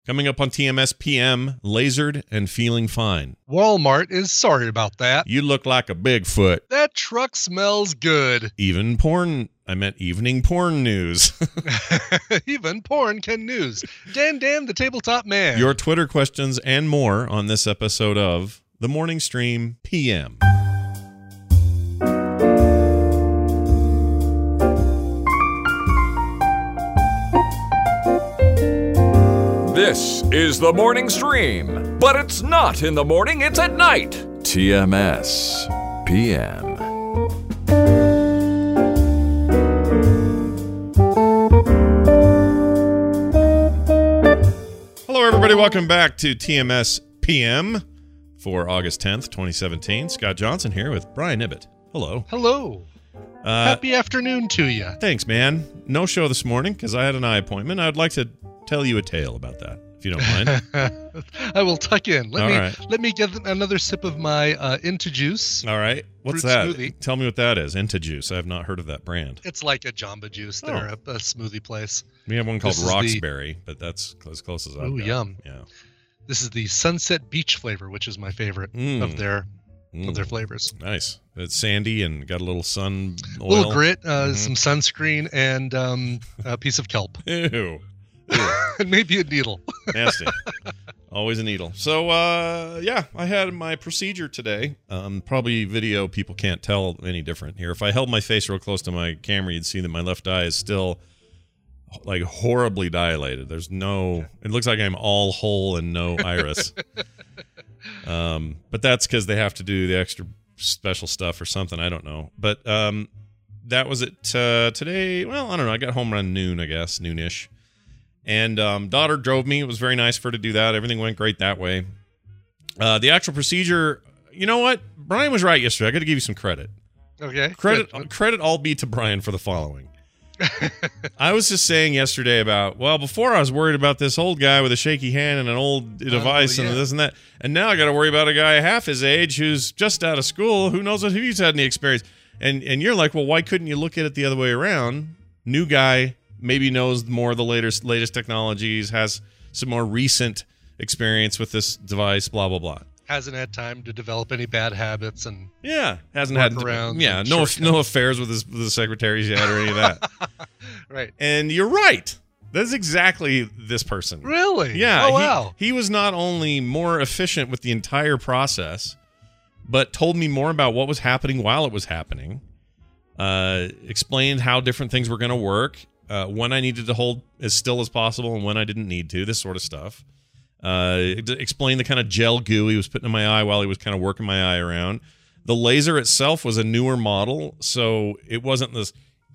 Coming up on TMS PM, lasered and feeling fine. Walmart is sorry about that. You look like a Bigfoot. That truck smells good. Evening porn news. Even porn can news. Dan the tabletop man. Your Twitter questions and more on this episode of The Morning Stream PM. This is the morning stream, but it's not in the morning, it's at night. TMS PM. Hello, everybody. Welcome back to TMS PM for August 10th, 2017. Scott Johnson here with Brian Ibbett. Hello. Hello. Happy afternoon to you. Thanks, man. No show this morning because I had an eye appointment. I'd like to tell you a tale about that, if you don't mind. I will tuck in. Let me get another sip of my Into Juice. All right. What's that? Smoothie. Tell me what that is. Into Juice. I have not heard of that brand. It's like a Jamba Juice. They're a smoothie place. We have one called Roxberry, but that's as close as I've got. Oh, yum. Yeah. This is the Sunset Beach flavor, which is my favorite of their flavors. Nice. It's sandy and got a little sun oil. A little grit, some sunscreen, and a piece of kelp. Ew. And maybe a needle. Nasty. Always a needle. So, I had my procedure today. Probably video people can't tell any different here. If I held my face real close to my camera, you'd see that my left eye is still like horribly dilated. There's no, it looks like I'm all whole and no iris. But that's because they have to do the extra special stuff or something. I don't know. But that was it today. Well, I don't know. I got home around noon, I guess, noonish. And daughter drove me. It was very nice for her to do that. Everything went great that way. The actual procedure, you know what? Brian was right yesterday. I got to give you some credit. Okay. Credit all be to Brian for the following. I was just saying yesterday about, well, before I was worried about this old guy with a shaky hand and an old device and this and that. And now I got to worry about a guy half his age who's just out of school. Who knows if he's had any experience. And you're like, well, why couldn't you look at it the other way around? New guy. Maybe knows more of the latest technologies, has some more recent experience with this device, blah, blah, blah. Hasn't had time to develop any bad habits and hasn't had no affairs with his secretaries yet or any of that. Right. And you're right. That's exactly this person. Really? Yeah. Oh, wow. He was not only more efficient with the entire process, but told me more about what was happening while it was happening. Explained how different things were going to work. When I needed to hold as still as possible and when I didn't need to, this sort of stuff. Explain the kind of gel goo he was putting in my eye while he was kind of working my eye around. The laser itself was a newer model, so it wasn't this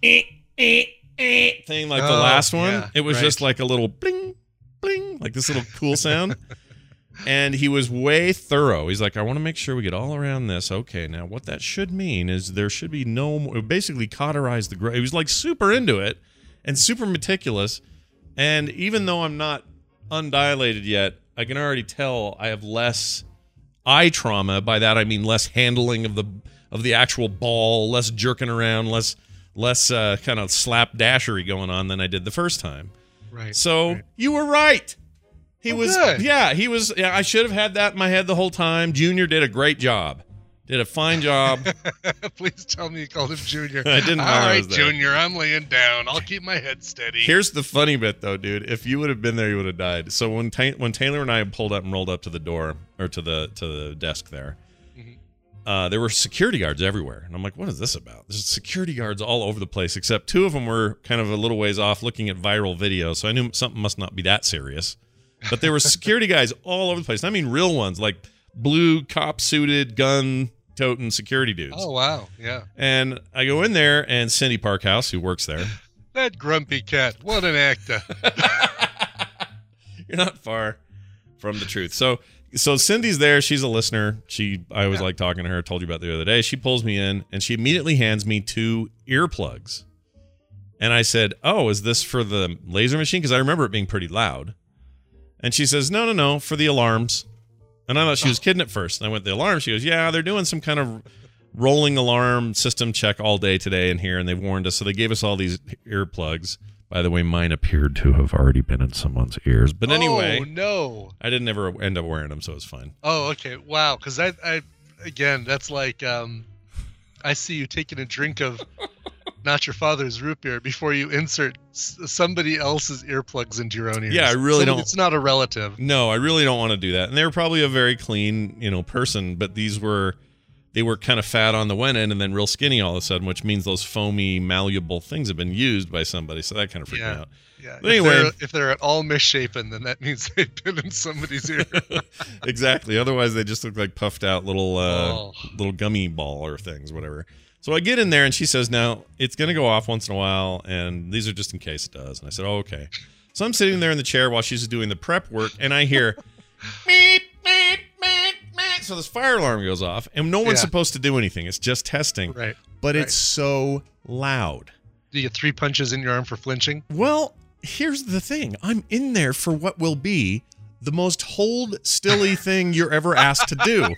thing like the last one. Yeah, it was just like a little bling, bling, like this little cool sound. And he was way thorough. He's like, I want to make sure we get all around this. Okay, now what that should mean is there should be no more. Basically cauterize the gray. He was like super into it. And super meticulous, and even though I'm not undilated yet, I can already tell I have less eye trauma. By that I mean less handling of the actual ball, less jerking around, less kind of slapdashery going on than I did the first time. Right. So you were right. He was. Good. Yeah, he was. Yeah, I should have had that in my head the whole time. Junior did a great job. Did a fine job. Please tell me you called him Junior. I didn't know. All right, Junior, I'm laying down. I'll keep my head steady. Here's the funny bit, though, dude. If you would have been there, you would have died. So when Taylor and I pulled up and rolled up to the door, or to the desk there, there were security guards everywhere. And I'm like, what is this about? There's security guards all over the place, except two of them were kind of a little ways off looking at viral videos. So I knew something must not be that serious. But there were security guys all over the place. And I mean real ones, like blue cop-suited gun toting security dudes. Oh, wow. Yeah. And I go in there, and Cindy Parkhouse, who works there. That grumpy cat. What an actor. You're not far from the truth. So Cindy's there. She's a listener. I always like talking to her. I told you about the other day. She pulls me in, and she immediately hands me 2 earplugs. And I said, oh, is this for the laser machine? Because I remember it being pretty loud. And she says, no, for the alarms. And I thought she was kidding at first. And I went, the alarm? She goes, yeah, they're doing some kind of rolling alarm system check all day today in here, and they've warned us. So they gave us all these earplugs. By the way, mine appeared to have already been in someone's ears. But anyway, oh no, I didn't ever end up wearing them, so it was fine. Oh, okay, wow. Because I again, that's like I see you taking a drink of not your father's root beer before you insert somebody else's earplugs into your own ears. Yeah, I really don't. It's not a relative. No, I really don't want to do that. And they were probably a very clean, person, but they were kind of fat on the one end and then real skinny all of a sudden, which means those foamy, malleable things have been used by somebody. So that kind of freaked me out. Yeah. But anyway, if they're at all misshapen, then that means they've been in somebody's ear. Exactly. Otherwise, they just look like puffed out little gummy ball or things, whatever. So I get in there and she says, now it's going to go off once in a while. And these are just in case it does. And I said, oh, okay. So I'm sitting there in the chair while she's doing the prep work and I hear meep, meep, meep, meep. So this fire alarm goes off and no one's supposed to do anything. It's just testing. Right. But it's so loud. Do you get 3 punches in your arm for flinching? Well, here's the thing. I'm in there for what will be the most hold-stilly thing you're ever asked to do.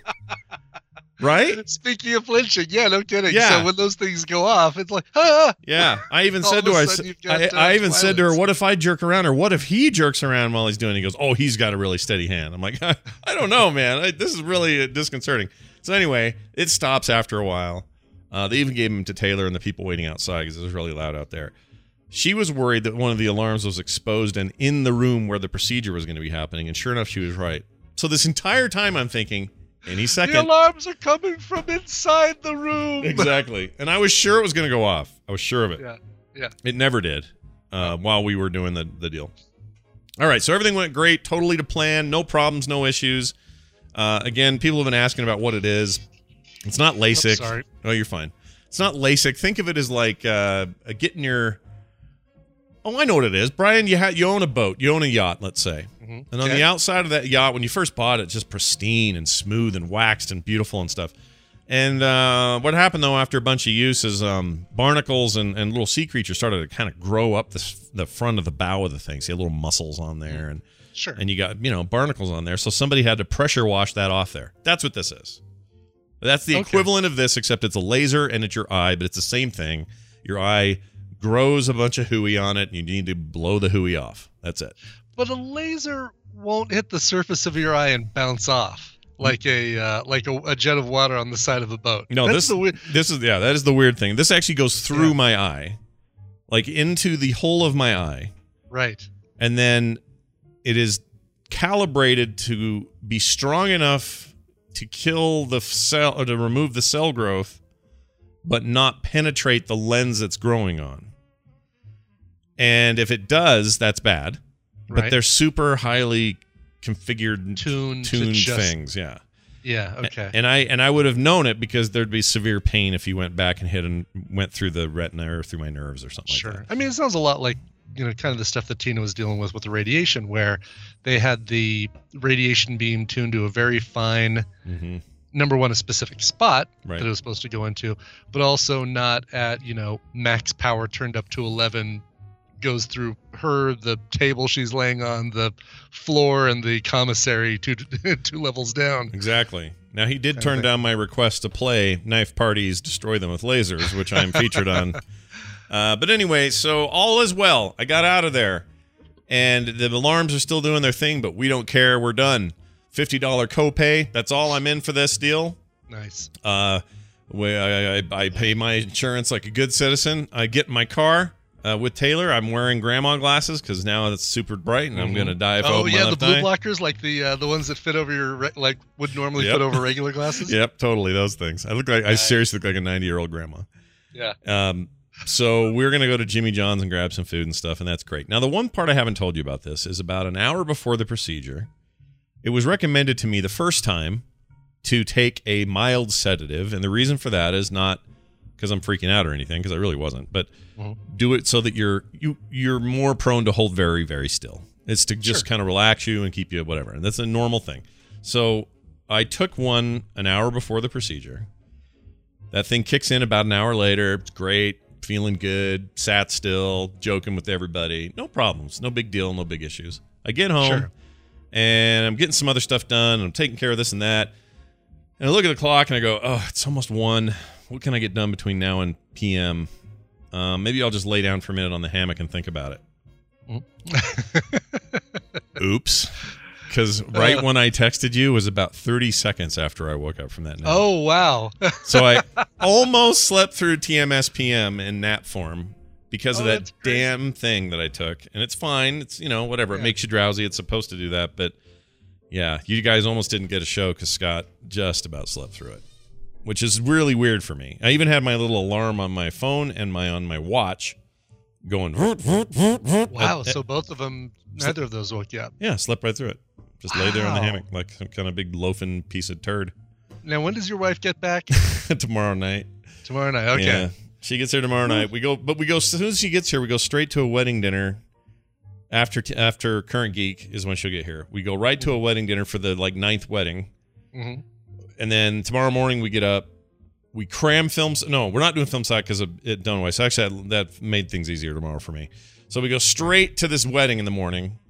Right? Speaking of flinching, yeah, no kidding. Yeah. So when those things go off, it's like, ah! Yeah. I even said to her, I even said to her, what if I jerk around or what if he jerks around while he's doing it? He goes, oh, he's got a really steady hand. I'm like, I don't know, man. This is really disconcerting. So anyway, it stops after a while. They even gave him to Taylor and the people waiting outside because it was really loud out there. She was worried that one of the alarms was exposed and in the room where the procedure was going to be happening. And sure enough, she was right. So this entire time I'm thinking, any second. The alarms are coming from inside the room. Exactly. And I was sure it was going to go off. I was sure of it. Yeah. It never did while we were doing the deal. All right. So everything went great. Totally to plan. No problems. No issues. Again, people have been asking about what it is. It's not LASIK. Sorry. Oh, you're fine. It's not LASIK. Think of it as like getting your... Oh, I know what it is. Brian, you own a boat. You own a yacht, let's say. Mm-hmm. And on the outside of that yacht, when you first bought it, it's just pristine and smooth and waxed and beautiful and stuff. And what happened, though, after a bunch of use is barnacles and little sea creatures started to kind of grow up the front of the bow of the thing. So you had little mussels on there. And, sure. And you got, barnacles on there. So somebody had to pressure wash that off there. That's what this is. That's the equivalent of this, except it's a laser and it's your eye, but it's the same thing. Your eye grows a bunch of hooey on it, and you need to blow the hooey off. That's it. But a laser won't hit the surface of your eye and bounce off like a jet of water on the side of a boat. No, that is the weird thing. This actually goes through my eye, like into the hole of my eye. Right. And then it is calibrated to be strong enough to kill the cell or to remove the cell growth, but not penetrate the lens it's growing on. And if it does, that's bad. But they're super highly configured, tuned things. Yeah. Yeah. Okay. And I would have known it because there'd be severe pain if you went back and hit and went through the retina or through my nerves or something like that. I mean, it sounds a lot like, kind of the stuff that Tina was dealing with the radiation, where they had the radiation beam tuned to a very fine, number one, a specific spot that it was supposed to go into, but also not at, max power turned up to 11, goes through her, the table she's laying on, the floor, and the commissary two levels down. Exactly. Now, he did turn down my request to play Knife Parties Destroy Them with Lasers, which I'm featured on. But anyway, so all is well. I got out of there. And the alarms are still doing their thing, but we don't care. We're done. $50 copay. That's all I'm in for this deal. Nice. I pay my insurance like a good citizen. I get in my car with Taylor. I'm wearing grandma glasses because now it's super bright and I'm going to die if I open my left the blue eye. Blockers, like the ones that fit over your would normally fit over regular glasses. Yep, totally those things. I seriously look like a 90-year-old grandma. Yeah. So we're going to go to Jimmy John's and grab some food and stuff, and that's great. Now, the one part I haven't told you about this is about an hour before the procedure, it was recommended to me the first time to take a mild sedative, and the reason for that is not because I'm freaking out or anything, because I really wasn't, but do it so that you're more prone to hold very, very still. It's to just kind of relax you and keep you whatever, and that's a normal thing. So I took one an hour before the procedure. That thing kicks in about an hour later. It's great. Feeling good, sat still, joking with everybody. No problems, no big deal, no big issues. I get home, and I'm getting some other stuff done, and I'm taking care of this and that. And I look at the clock, and I go, oh, it's almost 1. What can I get done between now and PM? Maybe I'll just lay down for a minute on the hammock and think about it. Oops. Because right when I texted you was about 30 seconds after I woke up from that nap. Oh, wow. So I almost slept through TMS PM in nap form because of that damn thing that I took. And it's fine. It's, whatever. Yeah. It makes you drowsy. It's supposed to do that. But, yeah, you guys almost didn't get a show because Scott just about slept through it, which is really weird for me. I even had my little alarm on my phone and on my watch going. Wow, so both of them, neither of those woke you up. Yeah, slept right through it. Just lay there on the hammock like some kind of big loafing piece of turd. Now, when does your wife get back? Tomorrow night. Tomorrow night, okay. Yeah, she gets here tomorrow night. We go as soon as she gets here, we go straight to a wedding dinner. After Current Geek is when she'll get here. We go right to a wedding dinner for the 9th wedding. Mm-hmm. And then tomorrow morning we get up. We cram films. No, we're not doing film side because of it done away. So actually that made things easier tomorrow for me. So we go straight to this wedding in the morning.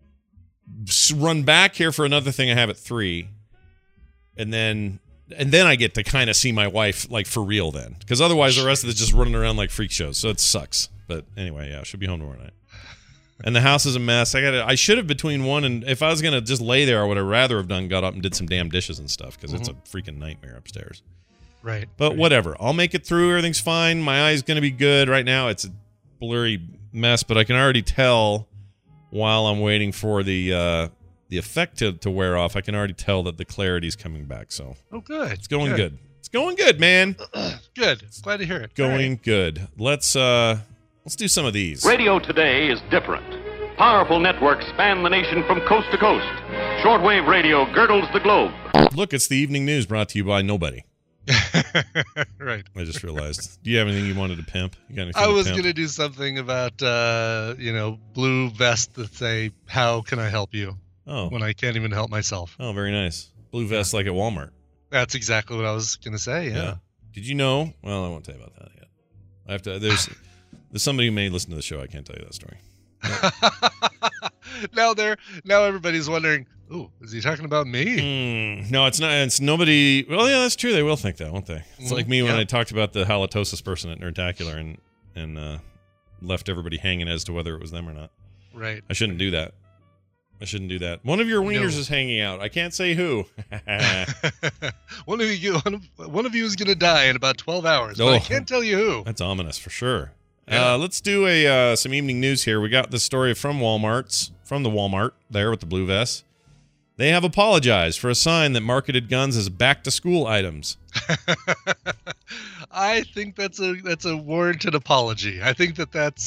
Run back here for another thing I have at 3, and then I get to kind of see my wife for real then, because otherwise the rest of it's just running around like freak shows, so it sucks. But anyway, yeah, she'll be home tomorrow night. And the house is a mess. I should have between 1 and if I was gonna just lay there, I would have rather have got up and did some damn dishes and stuff because it's a freaking nightmare upstairs. Right. But whatever, I'll make it through. Everything's fine. My eye's gonna be good. Right now it's a blurry mess, but I can already tell. While I'm waiting for the effect to wear off, I can already tell that the clarity's coming back. So, good. It's going good. It's going good, man. Good. Glad to hear it. Going good. Let's do some of these. Radio today is different. Powerful networks span the nation from coast to coast. Shortwave radio girdles the globe. Look, it's the evening news brought to you by nobody. Right. I just realized. Do you have anything you wanted to pimp? You got anything I was going to do something about, blue vests that say, "How can I help you?" Oh. When I can't even help myself. Oh, very nice. Blue vests like at Walmart. That's exactly what I was going to say, yeah. Did you know? Well, I won't tell you about that yet. I have to. There's somebody who may listen to the show. I can't tell you that story. Now everybody's wondering, ooh, is he talking about me? No, it's not. It's nobody. Well, yeah, that's true. They will think that, won't they? It's like me when I talked about the halitosis person at Nerdtacular and left everybody hanging as to whether it was them or not. Right. I shouldn't do that. One of your wieners is hanging out. I can't say who. One of you is going to die in about 12 hours, but I can't tell you who. That's ominous for sure. Yeah. Let's do some evening news here. We got the story from the Walmart there with the blue vest. They have apologized for a sign that marketed guns as back-to-school items. I think that's a warranted apology. I think that's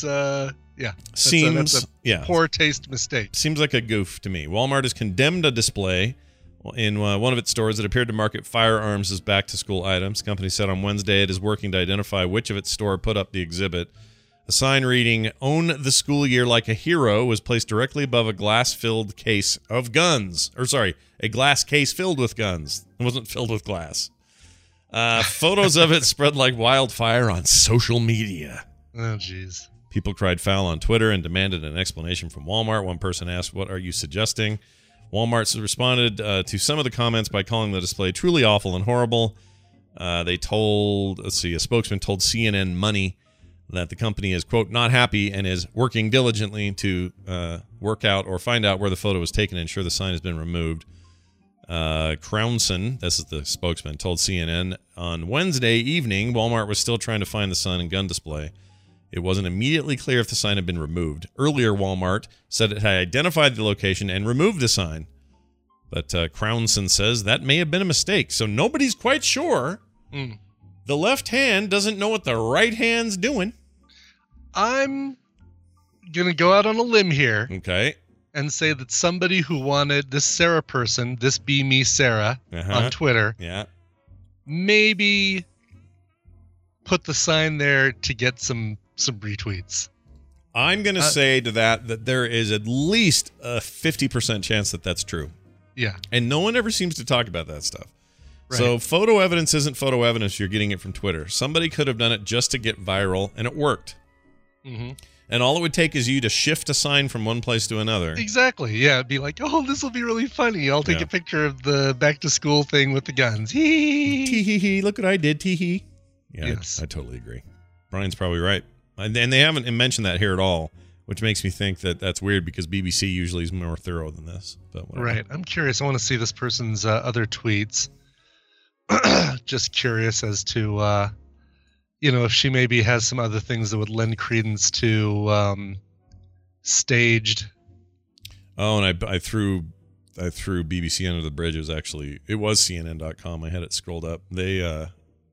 poor taste mistake. Seems like a goof to me. Walmart has condemned a display in one of its stores that appeared to market firearms as back-to-school items. The company said on Wednesday it is working to identify which of its store put up the exhibit. A sign reading, "Own the school year like a hero," was placed directly above a glass-filled case of guns. A glass case filled with guns. It wasn't filled with glass. Photos of it spread like wildfire on social media. Oh, jeez. People cried foul on Twitter and demanded an explanation from Walmart. One person asked, "What are you suggesting?" Walmart responded to some of the comments by calling the display truly awful and horrible. A spokesman told CNN Money that the company is, quote, not happy and is working diligently to work out or find out where the photo was taken and ensure the sign has been removed. Crownson, this is the spokesman, told CNN on Wednesday evening Walmart was still trying to find the sign and gun display. It wasn't immediately clear if the sign had been removed. Earlier, Walmart said it had identified the location and removed the sign. But Crownson says that may have been a mistake, so nobody's quite sure. The left hand doesn't know what the right hand's doing. I'm going to go out on a limb here. Okay. And say that somebody who wanted this Sarah person, this Be Me Sarah, on Twitter, maybe put the sign there to get some retweets. I'm going to say to that there is at least a 50% chance that that's true. Yeah. And no one ever seems to talk about that stuff. Right. So photo evidence isn't photo evidence. You're getting it from Twitter. Somebody could have done it just to get viral, and it worked. Mm-hmm. And all it would take is you to shift a sign from one place to another. Exactly. Yeah. It'd be like, oh, this will be really funny. I'll take a picture of the back to school thing with the guns. Hee hee hee. Look what I did. Tee hee. Yeah, yes. I totally agree. Brian's probably right. and they haven't mentioned that here at all, which makes me think that that's weird because BBC usually is more thorough than this. But whatever. Right. I'm curious. I want to see this person's other tweets. Just curious as to, if she maybe has some other things that would lend credence to staged. Oh, and I threw BBC under the bridge. It was CNN.com. I had it scrolled up. They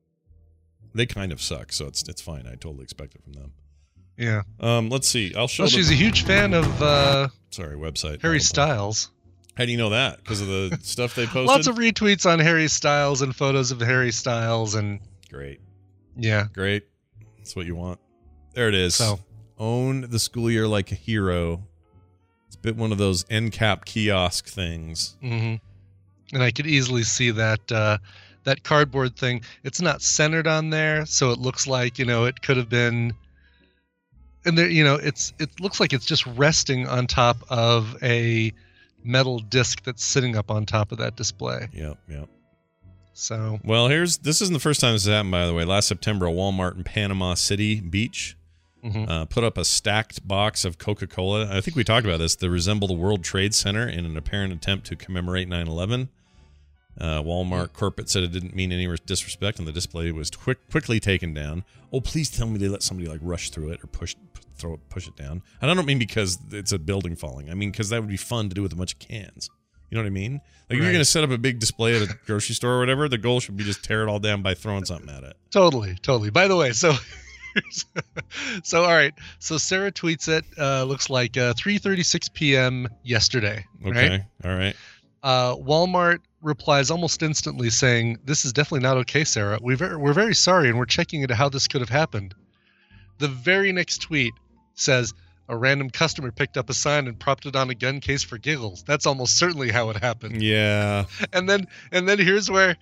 kind of suck, so it's fine. I totally expect it from them. Yeah. Let's see. I'll show. Well, she's a huge fan of website. Harry Styles. How do you know that? Because of the stuff they posted? Lots of retweets on Harry Styles and photos of Harry Styles and great. Yeah. Great. That's what you want. There it is. So own the school year like a hero. It's a bit one of those end cap kiosk things. Mm-hmm. And I could easily see that that cardboard thing. It's not centered on there, so it looks like, it could have been. And there, it looks like it's just resting on top of a metal disc that's sitting up on top of that display. Yep. So. Well, this isn't the first time this has happened, by the way. Last September, a Walmart in Panama City Beach put up a stacked box of Coca-Cola. I think we talked about this. That resembled the World Trade Center in an apparent attempt to commemorate 9/11. Walmart corporate said it didn't mean any disrespect, and the display was quickly taken down. Oh, please tell me they let somebody rush through it or push it down. And I don't mean because it's a building falling. I mean because that would be fun to do with a bunch of cans. You know what I mean? Like, if you're going to set up a big display at a grocery store or whatever, the goal should be just tear it all down by throwing something at it. Totally. By the way, so all right. So Sarah tweets it. Looks like 3:36 p.m. yesterday. Okay. Right? All right. Walmart replies almost instantly saying, "This is definitely not okay, Sarah. We're very sorry, and we're checking into how this could have happened." The very next tweet says, "A random customer picked up a sign and propped it on a gun case for giggles. That's almost certainly how it happened." Yeah. And then here's where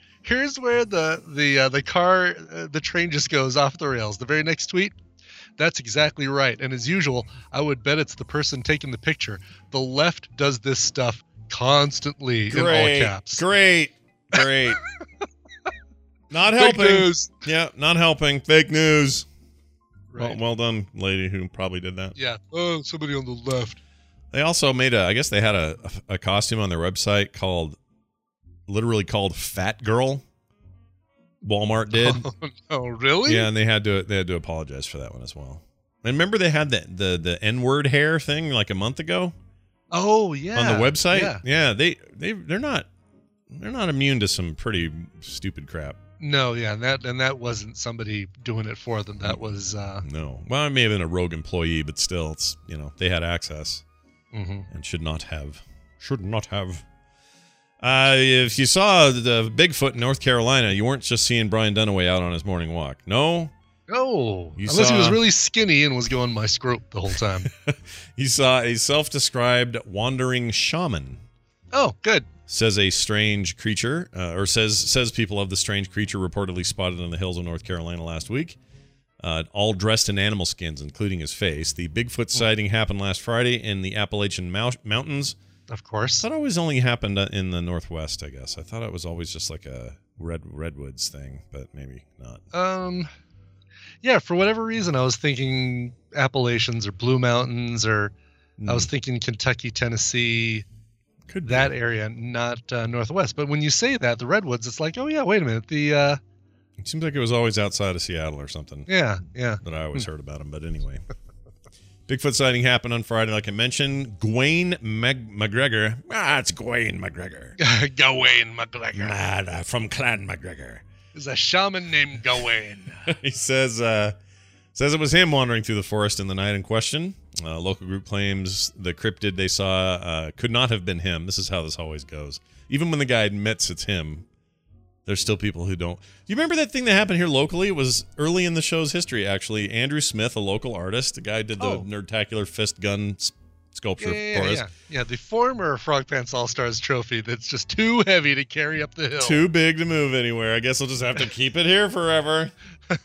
the train just goes off the rails. The very next tweet, "That's exactly right. And as usual, I would bet it's the person taking the picture. The left does this stuff constantly." In all caps. Great. Not helping. Fake news. Yeah, not helping. Fake news. Right. Well done, lady who probably did that. Yeah. Oh, somebody on the left. They also made I guess they had a costume on their website literally called Fat Girl. Walmart did. Oh, really? Yeah, and they had to apologize for that one as well. And remember they had the N-word hair thing like a month ago? Oh, yeah. On the website? Yeah. They're not immune to some pretty stupid crap. No, yeah, and that wasn't somebody doing it for them. That was no. Well, it may have been a rogue employee, but still, it's they had access and should not have. If you saw the Bigfoot in North Carolina, you weren't just seeing Brian Dunaway out on his morning walk. No. No, unless he was really skinny and was going my scrope the whole time. You saw a self-described wandering shaman. Oh, good. Says a strange creature, or says people of the strange creature reportedly spotted in the hills of North Carolina last week, all dressed in animal skins, including his face. The Bigfoot sighting happened last Friday in the Appalachian Mountains. Of course. I thought it always only happened in the Northwest, I guess. I thought it was always just like a redwoods thing, but maybe not. Yeah, for whatever reason, I was thinking Appalachians or Blue Mountains, or I was thinking Kentucky, Tennessee. Could be that area, not Northwest. But when you say that, the redwoods, it's like, oh yeah, wait a minute. It seems like it was always outside of Seattle or something. Yeah. That I always heard about them. But anyway, Bigfoot sighting happened on Friday, like I mentioned. Gawain McGregor. It's Gawain McGregor. Gawain McGregor. From Clan McGregor. There's a shaman named Gawain. He says it was him wandering through the forest in the night in question. Local group claims the cryptid they saw could not have been him. This is how this always goes. Even when the guy admits it's him, there's still people who don't. Do you remember that thing that happened here locally? It was early in the show's history, actually. Andrew Smith, a local artist, the guy did the Nerdtacular fist gun sculpture for us. Yeah, the former Frog Pants All-Stars trophy that's just too heavy to carry up the hill. Too big to move anywhere. I guess we'll just have to keep it here forever.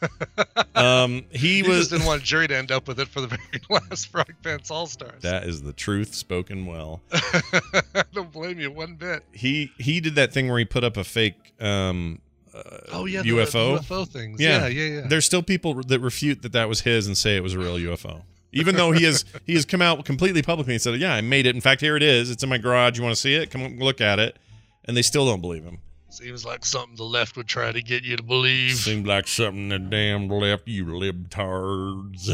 He just didn't want Jerry to end up with it for the very last Frog Pants All-Stars. That is the truth spoken well. I don't blame you one bit. He did that thing where he put up a fake UFO. The UFO things. Yeah. There's still people that refute that was his and say it was a real UFO. Even though he has come out completely publicly and said, yeah, I made it. In fact, here it is. It's in my garage. You want to see it? Come look at it. And they still don't believe him. Seems like something the left would try to get you to believe. Seems like something the damn left, you libtards.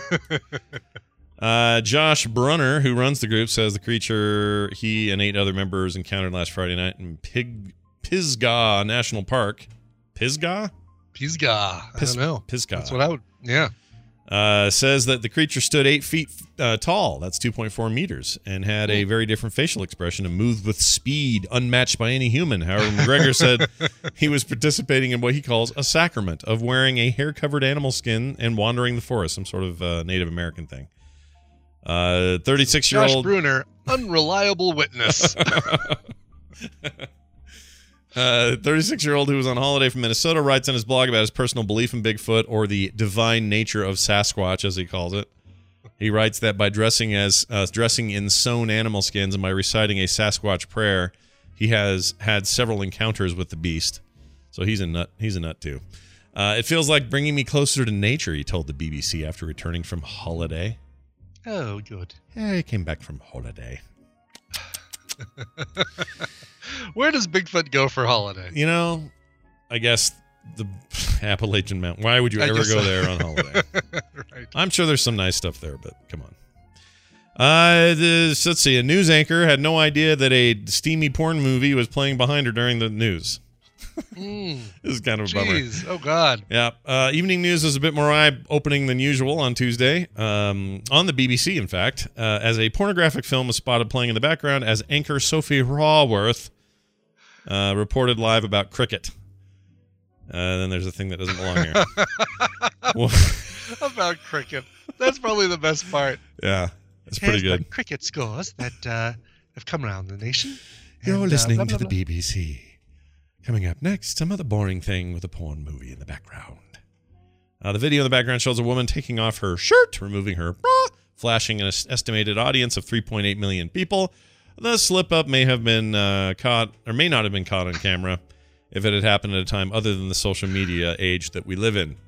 Josh Brunner, who runs the group, says the creature he and 8 other members encountered last Friday night in Pisgah National Park. Pisgah? I don't know. Pisgah. That's what I would, yeah. Says that the creature stood 8 feet tall, that's 2.4 meters, and had a very different facial expression and moved with speed unmatched by any human. However, McGregor said he was participating in what he calls a sacrament of wearing a hair-covered animal skin and wandering the forest, some sort of Native American thing. 36-year-old Josh Brunner, unreliable witness. 36-year-old who was on holiday from Minnesota writes on his blog about his personal belief in Bigfoot, or the divine nature of Sasquatch, as he calls it. He writes that by dressing in sewn animal skins and by reciting a Sasquatch prayer, he has had several encounters with the beast. So he's a nut. He's a nut too. It feels like bringing me closer to nature, he told the BBC after returning from holiday. Oh, good. Yeah, he came back from holiday. Where does Bigfoot go for holiday? You know, I guess the Appalachian Mountain. Why would you ever go there on holiday? Right. I'm sure there's some nice stuff there, but come on. Let's see. A news anchor had no idea that a steamy porn movie was playing behind her during the news. This is kind of a bummer. Oh, God. Yeah. Evening news was a bit more eye-opening than usual on Tuesday. On the BBC, in fact, as a pornographic film was spotted playing in the background as anchor Sophie Raworth reported live about cricket. Then there's a thing that doesn't belong here. About cricket. That's probably the best part. Yeah. It's pretty good. The cricket scores that have come around the nation. You're listening to the BBC. Coming up next, some other boring thing with a porn movie in the background. The video in the background shows a woman taking off her shirt, removing her bra, flashing an estimated audience of 3.8 million people. The slip-up may have been caught, or may not have been caught on camera, if it had happened at a time other than the social media age that we live in.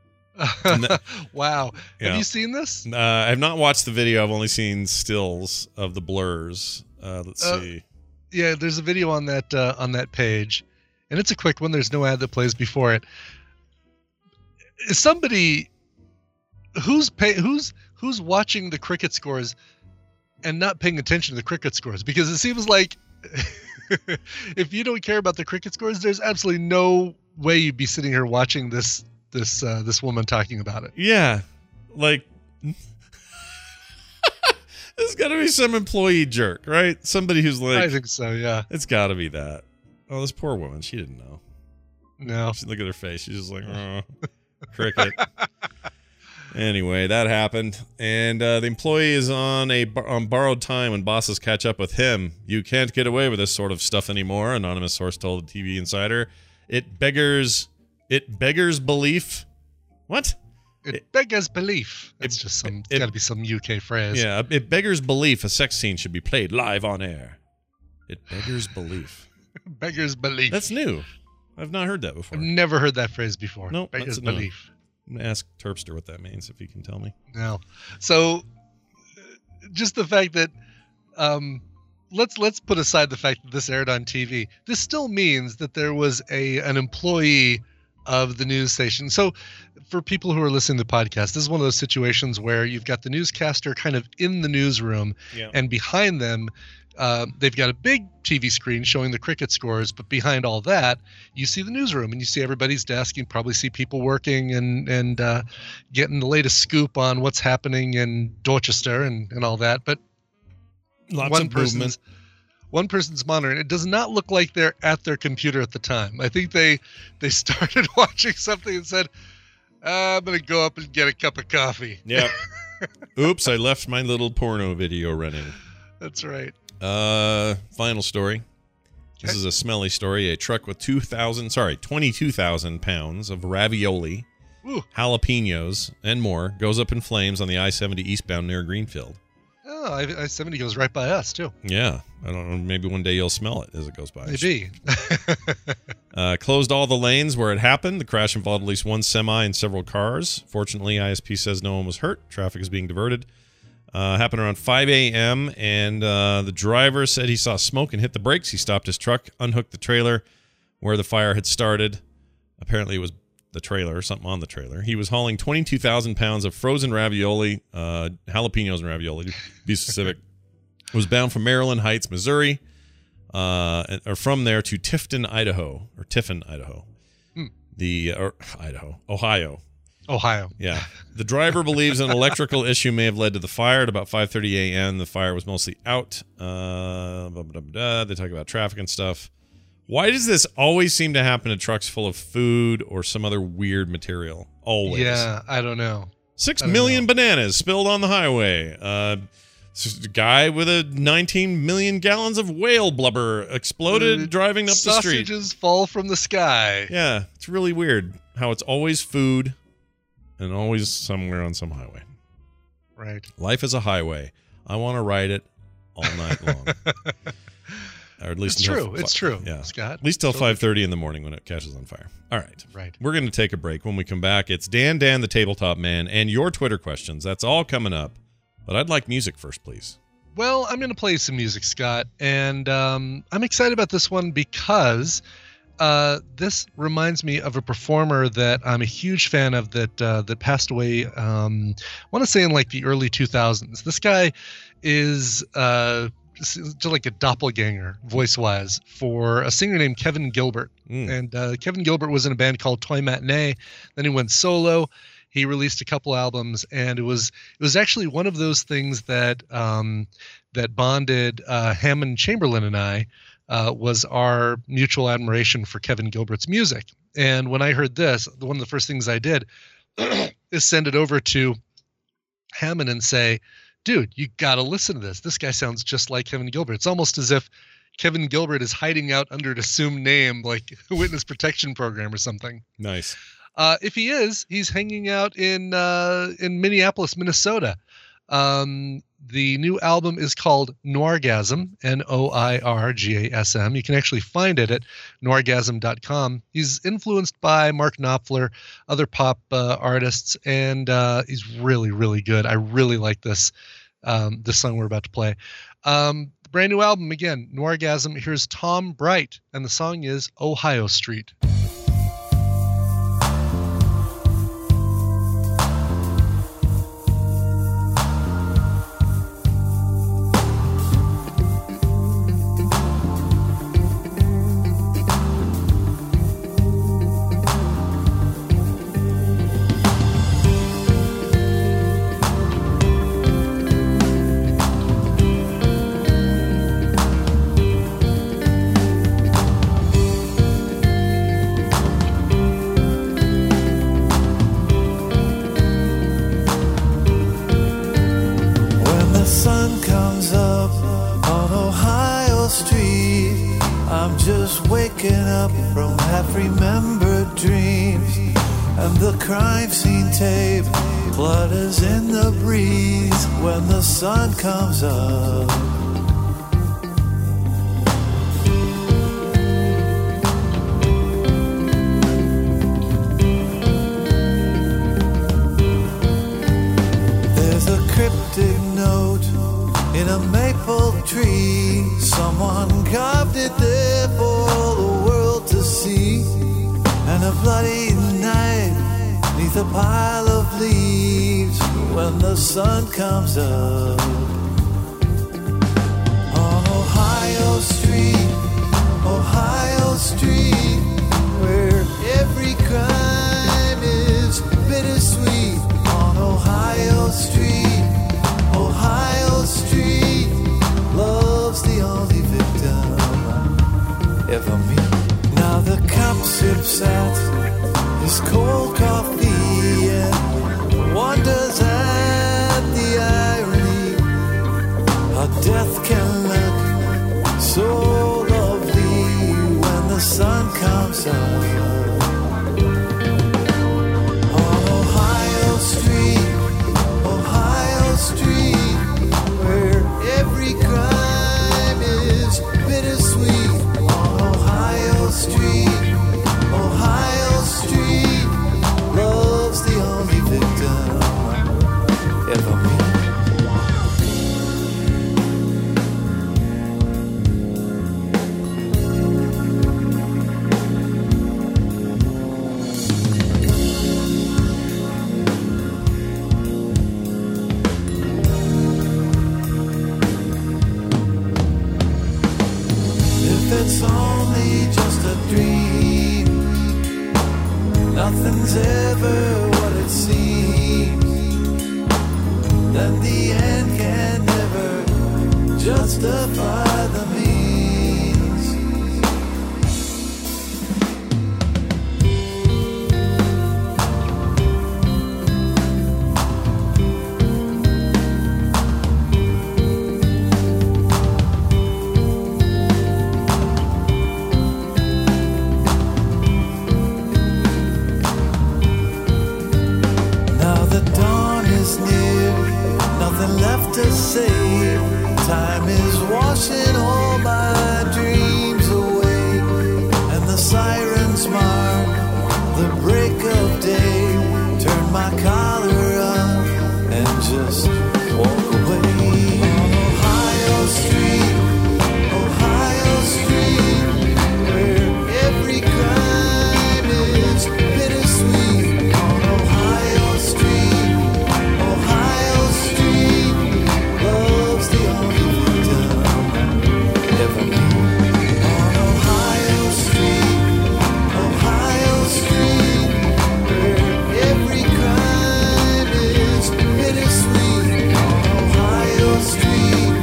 Wow. Yeah. Have you seen this? I have not watched the video. I've only seen stills of the blurs. Let's see. Yeah, there's a video on that page. And it's a quick one. There's no ad that plays before it. Is somebody who's watching the cricket scores and not paying attention to the cricket scores? Because it seems like if you don't care about the cricket scores, there's absolutely no way you'd be sitting here watching this woman talking about it. Yeah, like there's got to be some employee jerk, right? Somebody who's like, I think so. Yeah, it's got to be that. Oh, this poor woman. She didn't know. No. Look at her face. She's just like, oh, cricket. Anyway, that happened. And the employee is on borrowed time when bosses catch up with him. You can't get away with this sort of stuff anymore, anonymous source told TV Insider. It beggars belief. What? It beggars belief. It's got to be some UK phrase. Yeah, it beggars belief a sex scene should be played live on air. It beggars belief. Beggars belief. That's new. I've not heard that before. I've never heard that phrase before. No, beggars belief. I'm gonna ask Terpster what that means if he can tell me. No. So, just the fact that, let's put aside the fact that this aired on TV. This still means that there was an employee of the news station. So, for people who are listening to the podcast, this is one of those situations where you've got the newscaster kind of in the newsroom, and behind them, they've got a big TV screen showing the cricket scores, but behind all that, you see the newsroom and you see everybody's desk. You probably see people working and getting the latest scoop on what's happening in Dorchester and all that. But lots of movement. One person's monitoring. It does not look like they're at their computer at the time. I think they started watching something and said, I'm going to go up and get a cup of coffee. Yeah. Oops, I left my little porno video running. That's right. Final story. This is a smelly story. A truck with 22,000 pounds of ravioli, jalapenos, and more goes up in flames on the I-70 eastbound near Greenfield. Oh, I-70 goes right by us, too. Yeah. I don't know. Maybe one day you'll smell it as it goes by. Maybe. Closed all the lanes where it happened. The crash involved at least one semi and several cars. Fortunately, ISP says no one was hurt. Traffic is being diverted. Happened around 5 a.m., and the driver said he saw smoke and hit the brakes. He stopped his truck, unhooked the trailer where the fire had started. Apparently, it was the trailer, something on the trailer. He was hauling 22,000 pounds of frozen ravioli, jalapenos and ravioli, to be specific. It was bound from Maryland Heights, Missouri, or from there to Tiffin, Idaho. Ohio. Yeah. The driver believes an electrical issue may have led to the fire. At about 5:30 a.m., the fire was mostly out. They talk about traffic and stuff. Why does this always seem to happen to trucks full of food or some other weird material? Always. Yeah, I don't know. 6 million bananas spilled on the highway. A guy with 19 million gallons of whale blubber exploded driving up the street. Sausages fall from the sky. Yeah, it's really weird how it's always food and always somewhere on some highway. Right. Life is a highway. I want to ride it all night long. Or at least it's true. Yeah, Scott. At least till 5:30 in the morning when it catches on fire. All right. Right. We're going to take a break. When we come back, it's Dan, the Tabletop Man, and your Twitter questions. That's all coming up. But I'd like music first, please. Well, I'm going to play some music, Scott, and I'm excited about this one because this reminds me of a performer that I'm a huge fan of that passed away. I want to say in like the early 2000s. This guy is just like a doppelganger voice-wise for a singer named Kevin Gilbert. And Kevin Gilbert was in a band called Toy Matinee. Then he went solo. He released a couple albums, and it was actually one of those things that that bonded Hammond Chamberlain and I. Was our mutual admiration for Kevin Gilbert's music. And when I heard this, one of the first things I did is send it over to Hammond and say, dude, you got to listen to this. This guy sounds just like Kevin Gilbert. It's almost as if Kevin Gilbert is hiding out under an assumed name, like a witness protection program or something. Nice. If he is, he's hanging out in Minneapolis, Minnesota. The new album is called Noirgasm, Noirgasm. You can actually find it at noirgasm.com. He's influenced by Mark Knopfler, other pop artists, and he's really, really good. I really like this song we're about to play. The brand new album, again, Noirgasm. Here's Tom Bright, and the song is Ohio Street. Sun comes up. There's a cryptic note in a maple tree. Someone carved it there for the world to see. And a bloody night neath a pile of leaves when the sun comes up. On Ohio Street, where every crime is bittersweet. On Ohio Street, love's the only victim ever meet. Now the cop sips at his cold coffee and wonders at the irony. How death can look so lovely when the sun comes up. On Ohio Street, where every crime is bittersweet. On Ohio Street, it's only just a dream. Nothing's ever what it seems. Then the end can never justify the means. Left to save. Time is washing all my dreams away, and the sirens mark the break of day. Turn my collar up and just walk away. Ohio Street, where every crime is bittersweet. On Ohio Street, Ohio Street. Love's the only victim ever known. On Ohio Street, where every crime is bittersweet. On Ohio Street,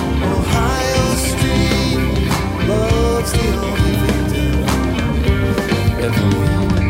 love's the only victim ever known.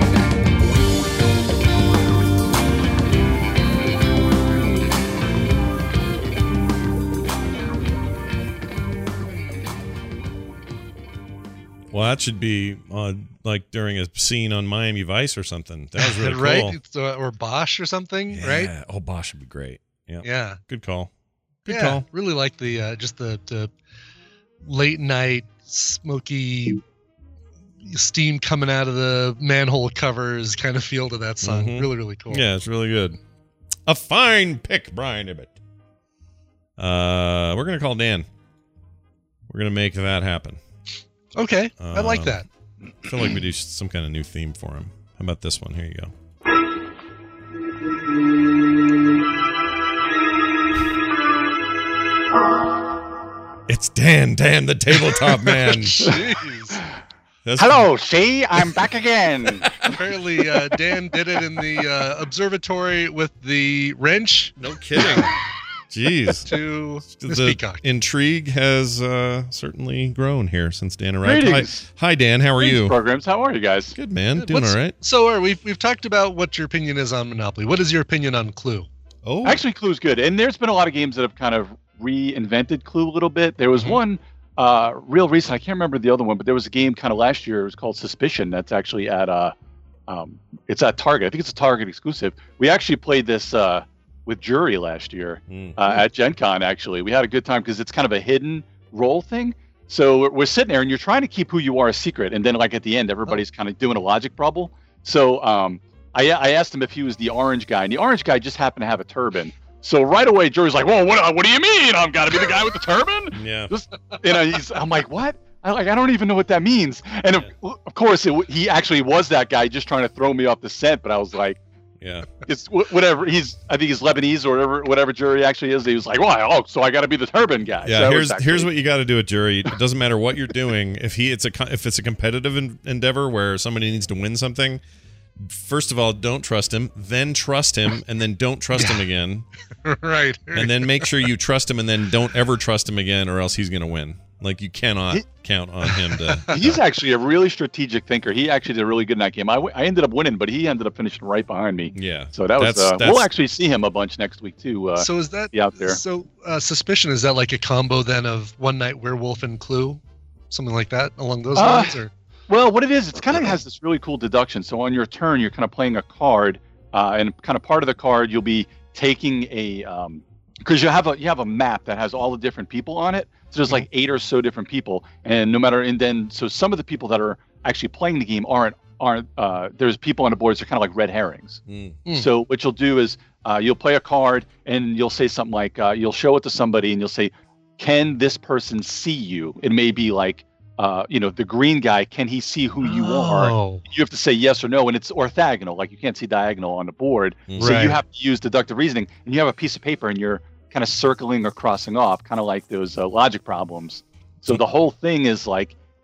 Well, that should be like during a scene on Miami Vice or something. That was really right? cool. Or Bosch or something, Yeah. right? Oh, Bosch would be great. Yeah. Yeah. Good call. Good Yeah, call. really like the just the late night smoky steam coming out of the manhole covers kind of feel to that song. Mhm. Really, really cool. Yeah, it's really good. A fine pick, Brian Ibbett. We're gonna call Dan. We're gonna make that happen. Okay, I like that. I feel like we do some kind of new theme for him. How about this one? Here you go. It's Dan, the tabletop man. Jeez. Hello, see, I'm back again. Apparently, Dan did it in the observatory with the wrench No kidding. Jeez. to Miss The Peacock. intrigue has certainly grown here since Dan arrived. Greetings. Hi, Dan. How are you? Programs, how are you guys? Good, man. Doing all right. So, we've talked about what your opinion is on Monopoly. What is your opinion on Clue? Oh, Actually, Clue's good, and there's been a lot of games that have kind of reinvented Clue a little bit. There was one real recent. I can't remember the other one, but there was a game kind of last year. It was called Suspicion. That's actually at it's at Target. I think it's a Target exclusive. We actually played this with Jury last year at Gen Con. Actually, we had a good time because it's kind of a hidden role thing. So we're sitting there, and you're trying to keep who you are a secret, and then like at the end, everybody's kind of doing a logic bubble. So I asked him if he was the orange guy, and the orange guy just happened to have a turban. So right away, Jury's like, "Whoa, what do you mean? I've got to be the guy with the turban?" yeah. I'm like, "What?" I don't even know what that means. And of course, he actually was that guy, just trying to throw me off the scent. But I was like, Yeah. It's whatever. I think he's Lebanese or whatever Jury actually is. He was like, "Why? Oh, so I got to be the turban guy." Yeah. So Here's what you got to do at Jury. It doesn't matter what you're doing. If it's a competitive endeavor where somebody needs to win something, first of all, don't trust him. Then trust him, and then don't trust him again. Right. And then make sure you trust him, and then don't ever trust him again, or else he's gonna win. Like, you cannot count on him to. He's actually a really strategic thinker. He actually did really good in that game. I ended up winning, but he ended up finishing right behind me. Yeah. So that was. We'll actually see him a bunch next week too. So is that out there? So Suspicion, is that like a combo then of One Night Werewolf and Clue, something like that along those lines, or? Well, what it is, it kind of has this really cool deduction. So on your turn, you're kind of playing a card, and kind of part of the card you'll be taking a because you have a map that has all the different people on it. So there's like 8 or so different people, and so some of the people that are actually playing the game aren't there's people on the boards that are kind of like red herrings. So what you'll do is you'll play a card and you'll say something like you'll show it to somebody and you'll say, "Can this person see you?" It may be like the green guy, can he see who you are? You have to say yes or no, and it's orthogonal, like you can't see diagonal on the board. So you have to use deductive reasoning, and you have a piece of paper and you're kind of circling or crossing off, kind of like those logic problems. So the whole thing is like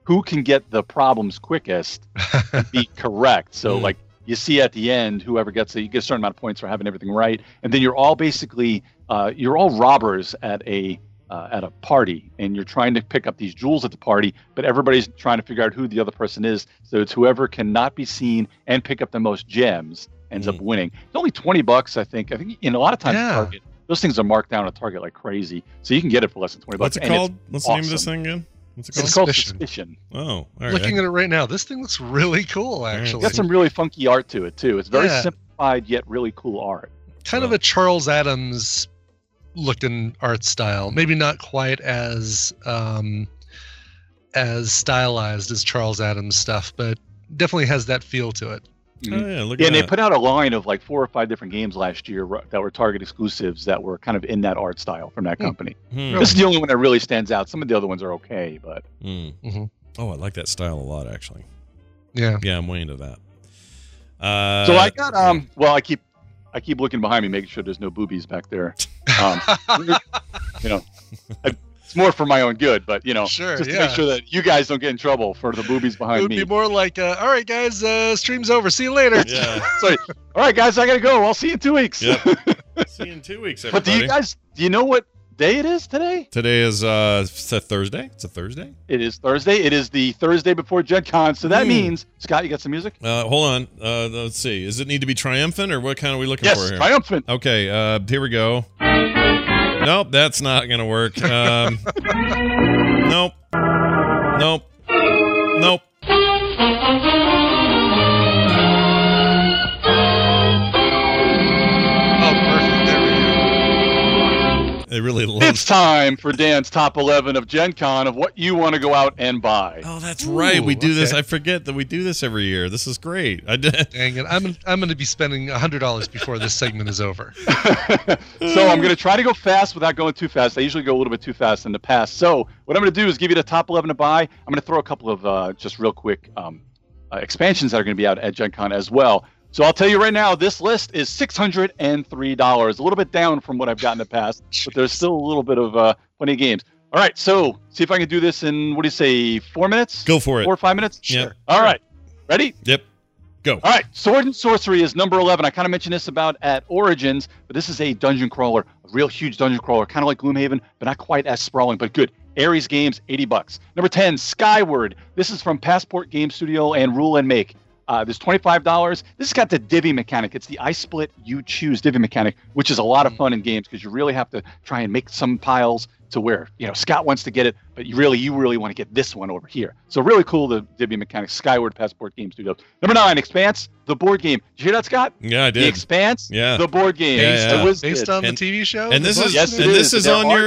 who can get the problems quickest and be correct. So like you see at the end, whoever gets it, you get a certain amount of points for having everything right, and then you're all basically you're all robbers at a party, and you're trying to pick up these jewels at the party, but everybody's trying to figure out who the other person is. So it's whoever cannot be seen and pick up the most gems ends up winning. It's only $20, I think. I think in a lot of times Target, those things are marked down at Target like crazy, so you can get it for less than $20. What's it called? What's the name of this thing again? What's it called? It's called Suspicion. Oh, all right. Looking at it right now, this thing looks really cool. Actually, it's got some really funky art to it too. It's very simplified yet really cool art. Kind of a Charles Addams looking art style. Maybe not quite as stylized as Charles Addams stuff, but definitely has that feel to it. Oh, yeah, look at and that. they put out a line of like 4 or 5 different games last year that were Target exclusives that were kind of in that art style from that company. This is the only one that really stands out. Some of the other ones are okay, but Oh, I like that style a lot, actually. Yeah, I'm way into that. So I got well, I keep looking behind me, making sure there's no boobies back there. You know, it's more for my own good, but you know, just to make sure that you guys don't get in trouble for the boobies behind me. It would be more like, all right, guys, stream's over. See you later. Yeah. Sorry. All right, guys, I gotta go. I'll see you in 2 weeks. Yep. See you in 2 weeks, everybody. But do you know what day it is today? Today is it's a Thursday. It's a Thursday. It is Thursday. It is the Thursday before Gen Con. So that means, Scott, you got some music? Hold on. Let's see. Does it need to be triumphant, or what kind are we looking for here? Yes, triumphant. Okay. Here we go. Nope, that's not gonna work. Nope. It really loves. It's time for Dan's top 11 of Gen Con of what you want to go out and buy. Oh, that's right. We do this. I forget that we do this every year. This is great. I did. Dang it. I'm going to be spending $100 before this segment is over. So I'm going to try to go fast without going too fast. I usually go a little bit too fast in the past. So what I'm going to do is give you the top 11 to buy. I'm going to throw a couple of just real quick expansions that are going to be out at Gen Con as well. So I'll tell you right now, this list is $603, a little bit down from what I've got in the past, but there's still a little bit of plenty of games. All right, so see if I can do this in, what do you say, 4 minutes? Go for it. 4 or 5 minutes? Sure. All right, ready? Yep. Go. All right, Sword and Sorcery is number 11. I kind of mentioned this about at Origins, but this is a dungeon crawler, a real huge dungeon crawler, kind of like Gloomhaven, but not quite as sprawling, but good. Ares Games, $80. Number 10, Skyward. This is from Passport Game Studio and Rule and Make. There's $25. This has got the divvy mechanic. It's the I split, you choose divvy mechanic, which is a lot of fun in games because you really have to try and make some piles to where, you know, Scott wants to get it, but you really want to get this one over here. So really cool, the divvy mechanic. Skyward, Passport Game Studios. Number 9, Expanse, the board game. Did you hear that, Scott? Yeah, I did. The Expanse, the board game. Based on the TV show. And this is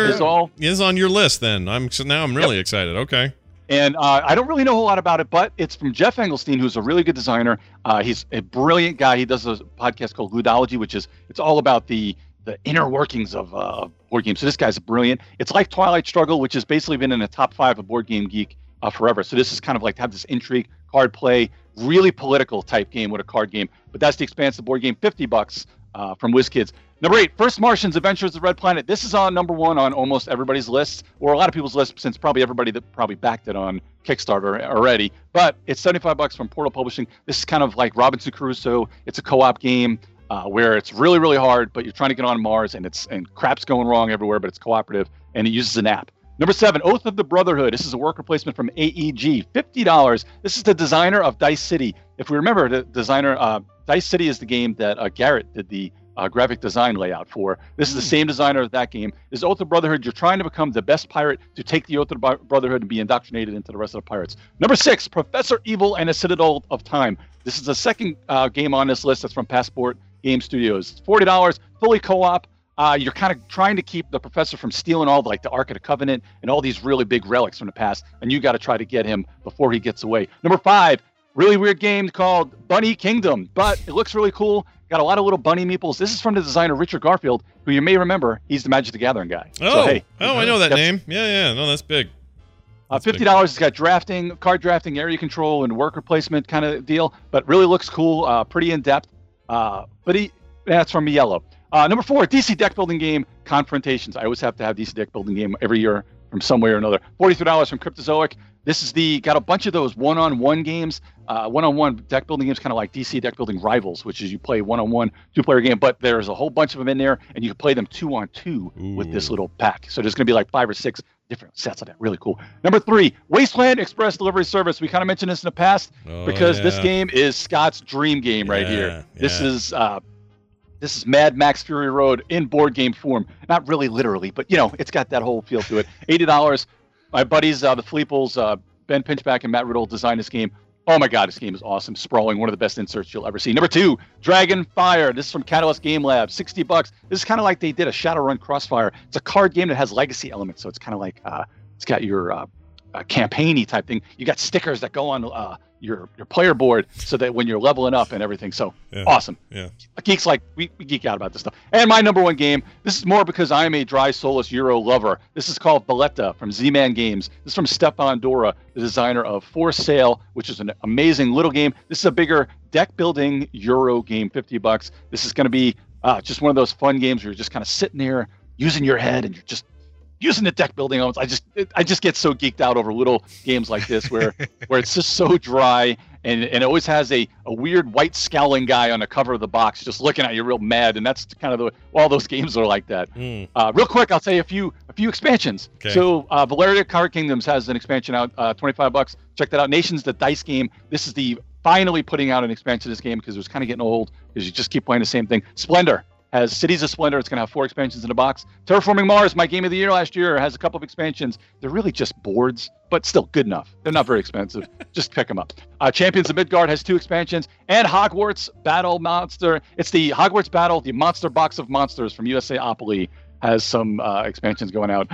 on your list. Then I'm really excited. Okay. And I don't really know a whole lot about it, but it's from Jeff Engelstein, who's a really good designer. He's a brilliant guy. He does a podcast called Ludology, it's all about the inner workings of board games. So this guy's brilliant. It's like Twilight Struggle, which has basically been in the top 5 of Board Game Geek forever. So this is kind of like to have this intrigue, card play, really political type game with a card game. But that's the Expansive board game, $50 from WizKids. Number 8, First Martians, Adventures of the Red Planet. This is on number 1 on almost everybody's list, or a lot of people's list, since probably everybody that probably backed it on Kickstarter already. But it's $75 from Portal Publishing. This is kind of like Robinson Crusoe. It's a co-op game where it's really, really hard, but you're trying to get on Mars, and crap's going wrong everywhere, but it's cooperative, and it uses an app. Number 7, Oath of the Brotherhood. This is a worker placement from AEG, $50. This is the designer of Dice City. If we remember, the designer, Dice City is the game that Garrett did the graphic design layout for. This is the same designer of that game. This is Oath of Brotherhood. You're trying to become the best pirate to take the Oath of Brotherhood and be indoctrinated into the rest of the pirates. Number 6, Professor Evil and a Citadel of Time. This is the second game on this list that's from Passport Game Studios. It's $40, fully co-op. You're kind of trying to keep the professor from stealing all the Ark of the Covenant and all these really big relics from the past, and you got to try to get him before he gets away. Number 5, really weird game called Bunny Kingdom, but it looks really cool. Got a lot of little bunny meeples. This is from the designer Richard Garfield, who you may remember. He's the Magic the Gathering guy. I know that name. Yeah. No, that's big. $50. It's got drafting, card drafting, area control, and worker placement kind of deal, but really looks cool, pretty in-depth. That's from Yellow. Number 4, DC deck building game, Confrontations. I always have to have DC deck building game every year from some way or another. $43 from Cryptozoic. This is got a bunch of those one-on-one games, one-on-one deck building games, kind of like DC Deck Building Rivals, which is you play one-on-one, two-player game, but there's a whole bunch of them in there, and you can play them 2-on-2 with this little pack. So there's going to be like 5 or 6 different sets of that. Really cool. Number 3, Wasteland Express Delivery Service. We kind of mentioned this in the past because this game is Scott's dream game right here. This is Mad Max Fury Road in board game form. Not really literally, but it's got that whole feel to it. $80. My buddies, the Fleeples, Ben Pinchback and Matt Riddle designed this game. Oh my God, this game is awesome. Sprawling, one of the best inserts you'll ever see. Number 2, Dragon Fire. This is from Catalyst Game Lab, $60. This is kind of like they did a Shadowrun Crossfire. It's a card game that has legacy elements, so it's kind of like it's got your campaigny type thing. You got stickers that go on your player board so that when you're leveling up and everything. So awesome. Yeah. Geeks we geek out about this stuff. And my number 1 game, this is more because I am a dry soulless Euro lover. This is called Valletta from Z-Man Games. This is from Stefan Dora, the designer of For Sale, which is an amazing little game. This is a bigger deck building Euro game, $50. This is going to be just one of those fun games where you're just kind of sitting there using your head and you're just using the deck building elements. I just get so geeked out over little games like this where it's just so dry and it always has a weird white scowling guy on the cover of the box just looking at you real mad, and that's kind of all those games are like that. Real quick, I'll tell you a few expansions. Okay. So Valeria Card Kingdoms has an expansion out, $25. Check that out. Nations, the dice game. This is the finally putting out an expansion to this game because it was kind of getting old because you just keep playing the same thing. Splendor has Cities of Splendor. It's going to have 4 expansions in a box. Terraforming Mars, my game of the year last year, has a couple of expansions. They're really just boards, but still good enough. They're not very expensive. Just pick them up. Champions of Midgard has 2 expansions. And Hogwarts Battle Monster. It's the Hogwarts Battle, the Monster Box of Monsters from USAopoly has some expansions going out.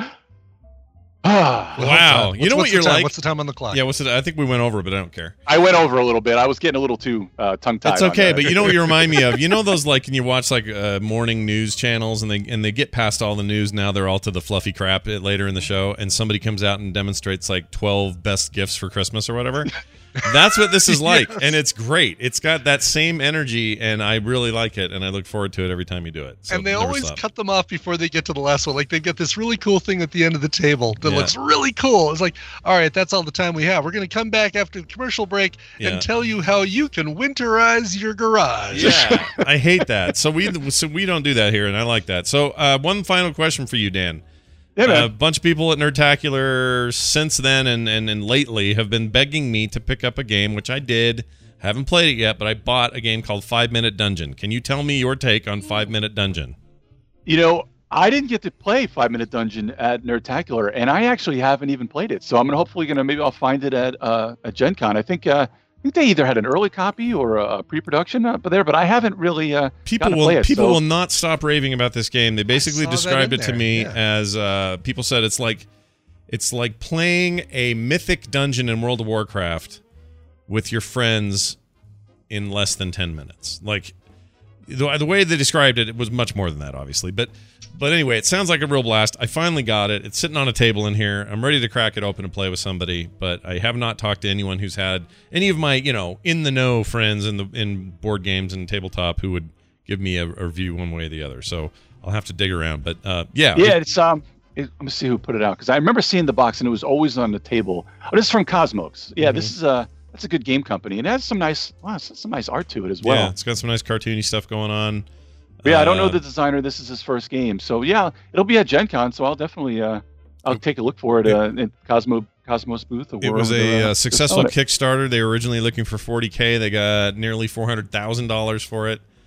Wow. You know what you're like? What's the time on the clock? Yeah, I think we went over, but I don't care. I went over a little bit. I was getting a little too tongue-tied. That's okay, but you know what you remind me of? You know those, like, when you watch, like, morning news channels and they get past all the news, now they're all to the fluffy crap later in the show, and somebody comes out and demonstrates, like, 12 best gifts for Christmas or whatever? That's what this is like, and it's great. It's got that same energy, and I really like it, and I look forward to it every time you do it. So and they always cut them off before they get to the last one. Like, they've got this really cool thing at the end of the table that looks really cool. It's like, all right, that's all the time we have. We're going to come back after the commercial break and tell you how you can winterize your garage. Yeah, I hate that. So we don't do that here, and I like that. So one final question for you, Dan. Yeah, a bunch of people at Nerdtacular since then and lately have been begging me to pick up a game, which I did. Haven't played it yet, but I bought a game called 5 Minute Dungeon. Can you tell me your take on 5 Minute Dungeon? I didn't get to play 5 Minute Dungeon at Nerdtacular, and I actually haven't even played it. So I'm maybe I'll find it at Gen Con. I think they either had an early copy or a pre-production but I haven't really people will not stop raving about this game. They basically described it to me as people said it's like playing a mythic dungeon in World of Warcraft with your friends in less than 10 minutes. Like the way they described it, it was much more than that, obviously. But anyway, it sounds like a real blast. I finally got it. It's sitting on a table in here. I'm ready to crack it open and play with somebody, but I have not talked to anyone who's had any of my, in the know friends in board games and tabletop who would give me a review one way or the other. So I'll have to dig around. But it's let me see who put it out, because I remember seeing the box and it was always on the table. Oh, this is from Cosmos. Yeah, This is that's a good game company, and it has some nice art to it as well. Yeah, it's got some nice cartoony stuff going on. Yeah, I don't know the designer. This is his first game, so yeah, it'll be at Gen Con. So I'll definitely I'll take a look for it in Cosmos booth. It was a successful Kickstarter. They were originally looking for $40,000. They got nearly $400,000 for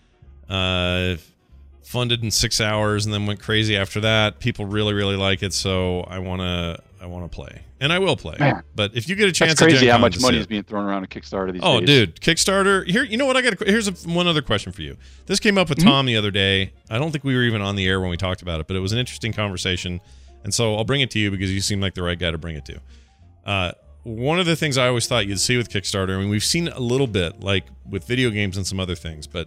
it. Funded in 6 hours, and then went crazy after that. People really, really like it, so I want to play, and I will play. Man, but if you get a chance, that's crazy how much money is being thrown around a Kickstarter these days. Oh, dude, Kickstarter. Here, you know what? Here's one other question for you. This came up with Tom the other day. I don't think we were even on the air when we talked about it, but it was an interesting conversation, and so I'll bring it to you because you seem like the right guy to bring it to. One of the things I always thought you'd see with Kickstarter, I mean, we've seen a little bit, like with video games and some other things, but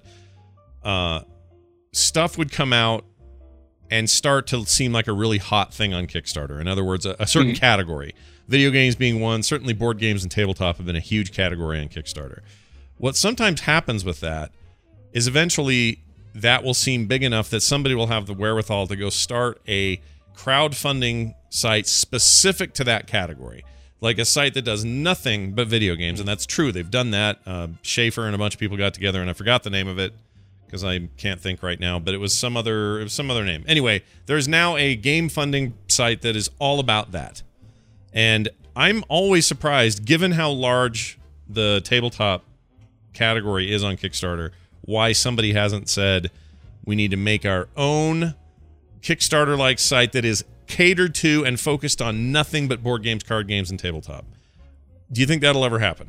stuff would come out and start to seem like a really hot thing on Kickstarter. In other words, a certain category. Video games being one. Certainly board games and tabletop have been a huge category on Kickstarter. What sometimes happens with that is eventually that will seem big enough that somebody will have the wherewithal to go start a crowdfunding site specific to that category. like a site that does nothing but video games, and that's true. They've done that. Schaefer and a bunch of people got together, and I forgot the name of it because I can't think right now, but it was some other name. Anyway, there's now a game funding site that is all about that. And I'm always surprised, given how large the tabletop category is on Kickstarter, why somebody hasn't said we need to make our own Kickstarter-like site that is catered to and focused on nothing but board games, card games, and tabletop. Do you think that'll ever happen?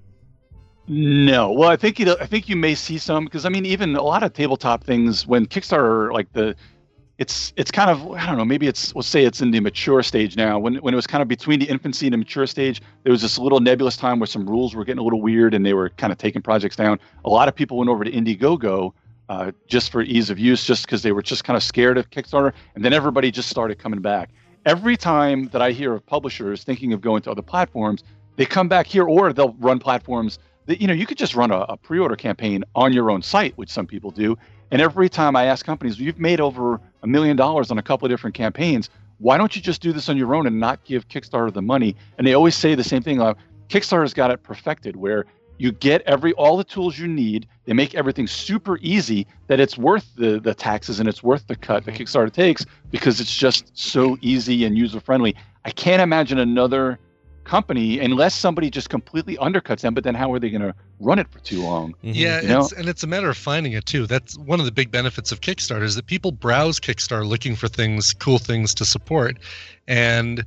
No. Well, I think you may see some, because I mean, even a lot of tabletop things, when Kickstarter, like it's kind of, I don't know, maybe we'll say it's in the mature stage now. When it was kind of between the infancy and the mature stage, there was this little nebulous time where some rules were getting a little weird and they were kind of taking projects down. A lot of people went over to Indiegogo just for ease of use, just because they were just kind of scared of Kickstarter, and then everybody just started coming back. Every time that I hear of publishers thinking of going to other platforms, they come back here, or they'll run platforms that, you could just run a pre-order campaign on your own site, which some people do. And every time I ask companies, you've made over $1 million on a couple of different campaigns, why don't you just do this on your own and not give Kickstarter the money? And they always say the same thing. Kickstarter's got it perfected, where you get all the tools you need. They make everything super easy, that it's worth the taxes and it's worth the cut that Kickstarter takes, because it's just so easy and user friendly. I can't imagine another company, unless somebody just completely undercuts them, but then how are they going to run it for too long? Yeah, it's a matter of finding it too. That's one of the big benefits of Kickstarter, is that people browse Kickstarter looking for cool things to support. And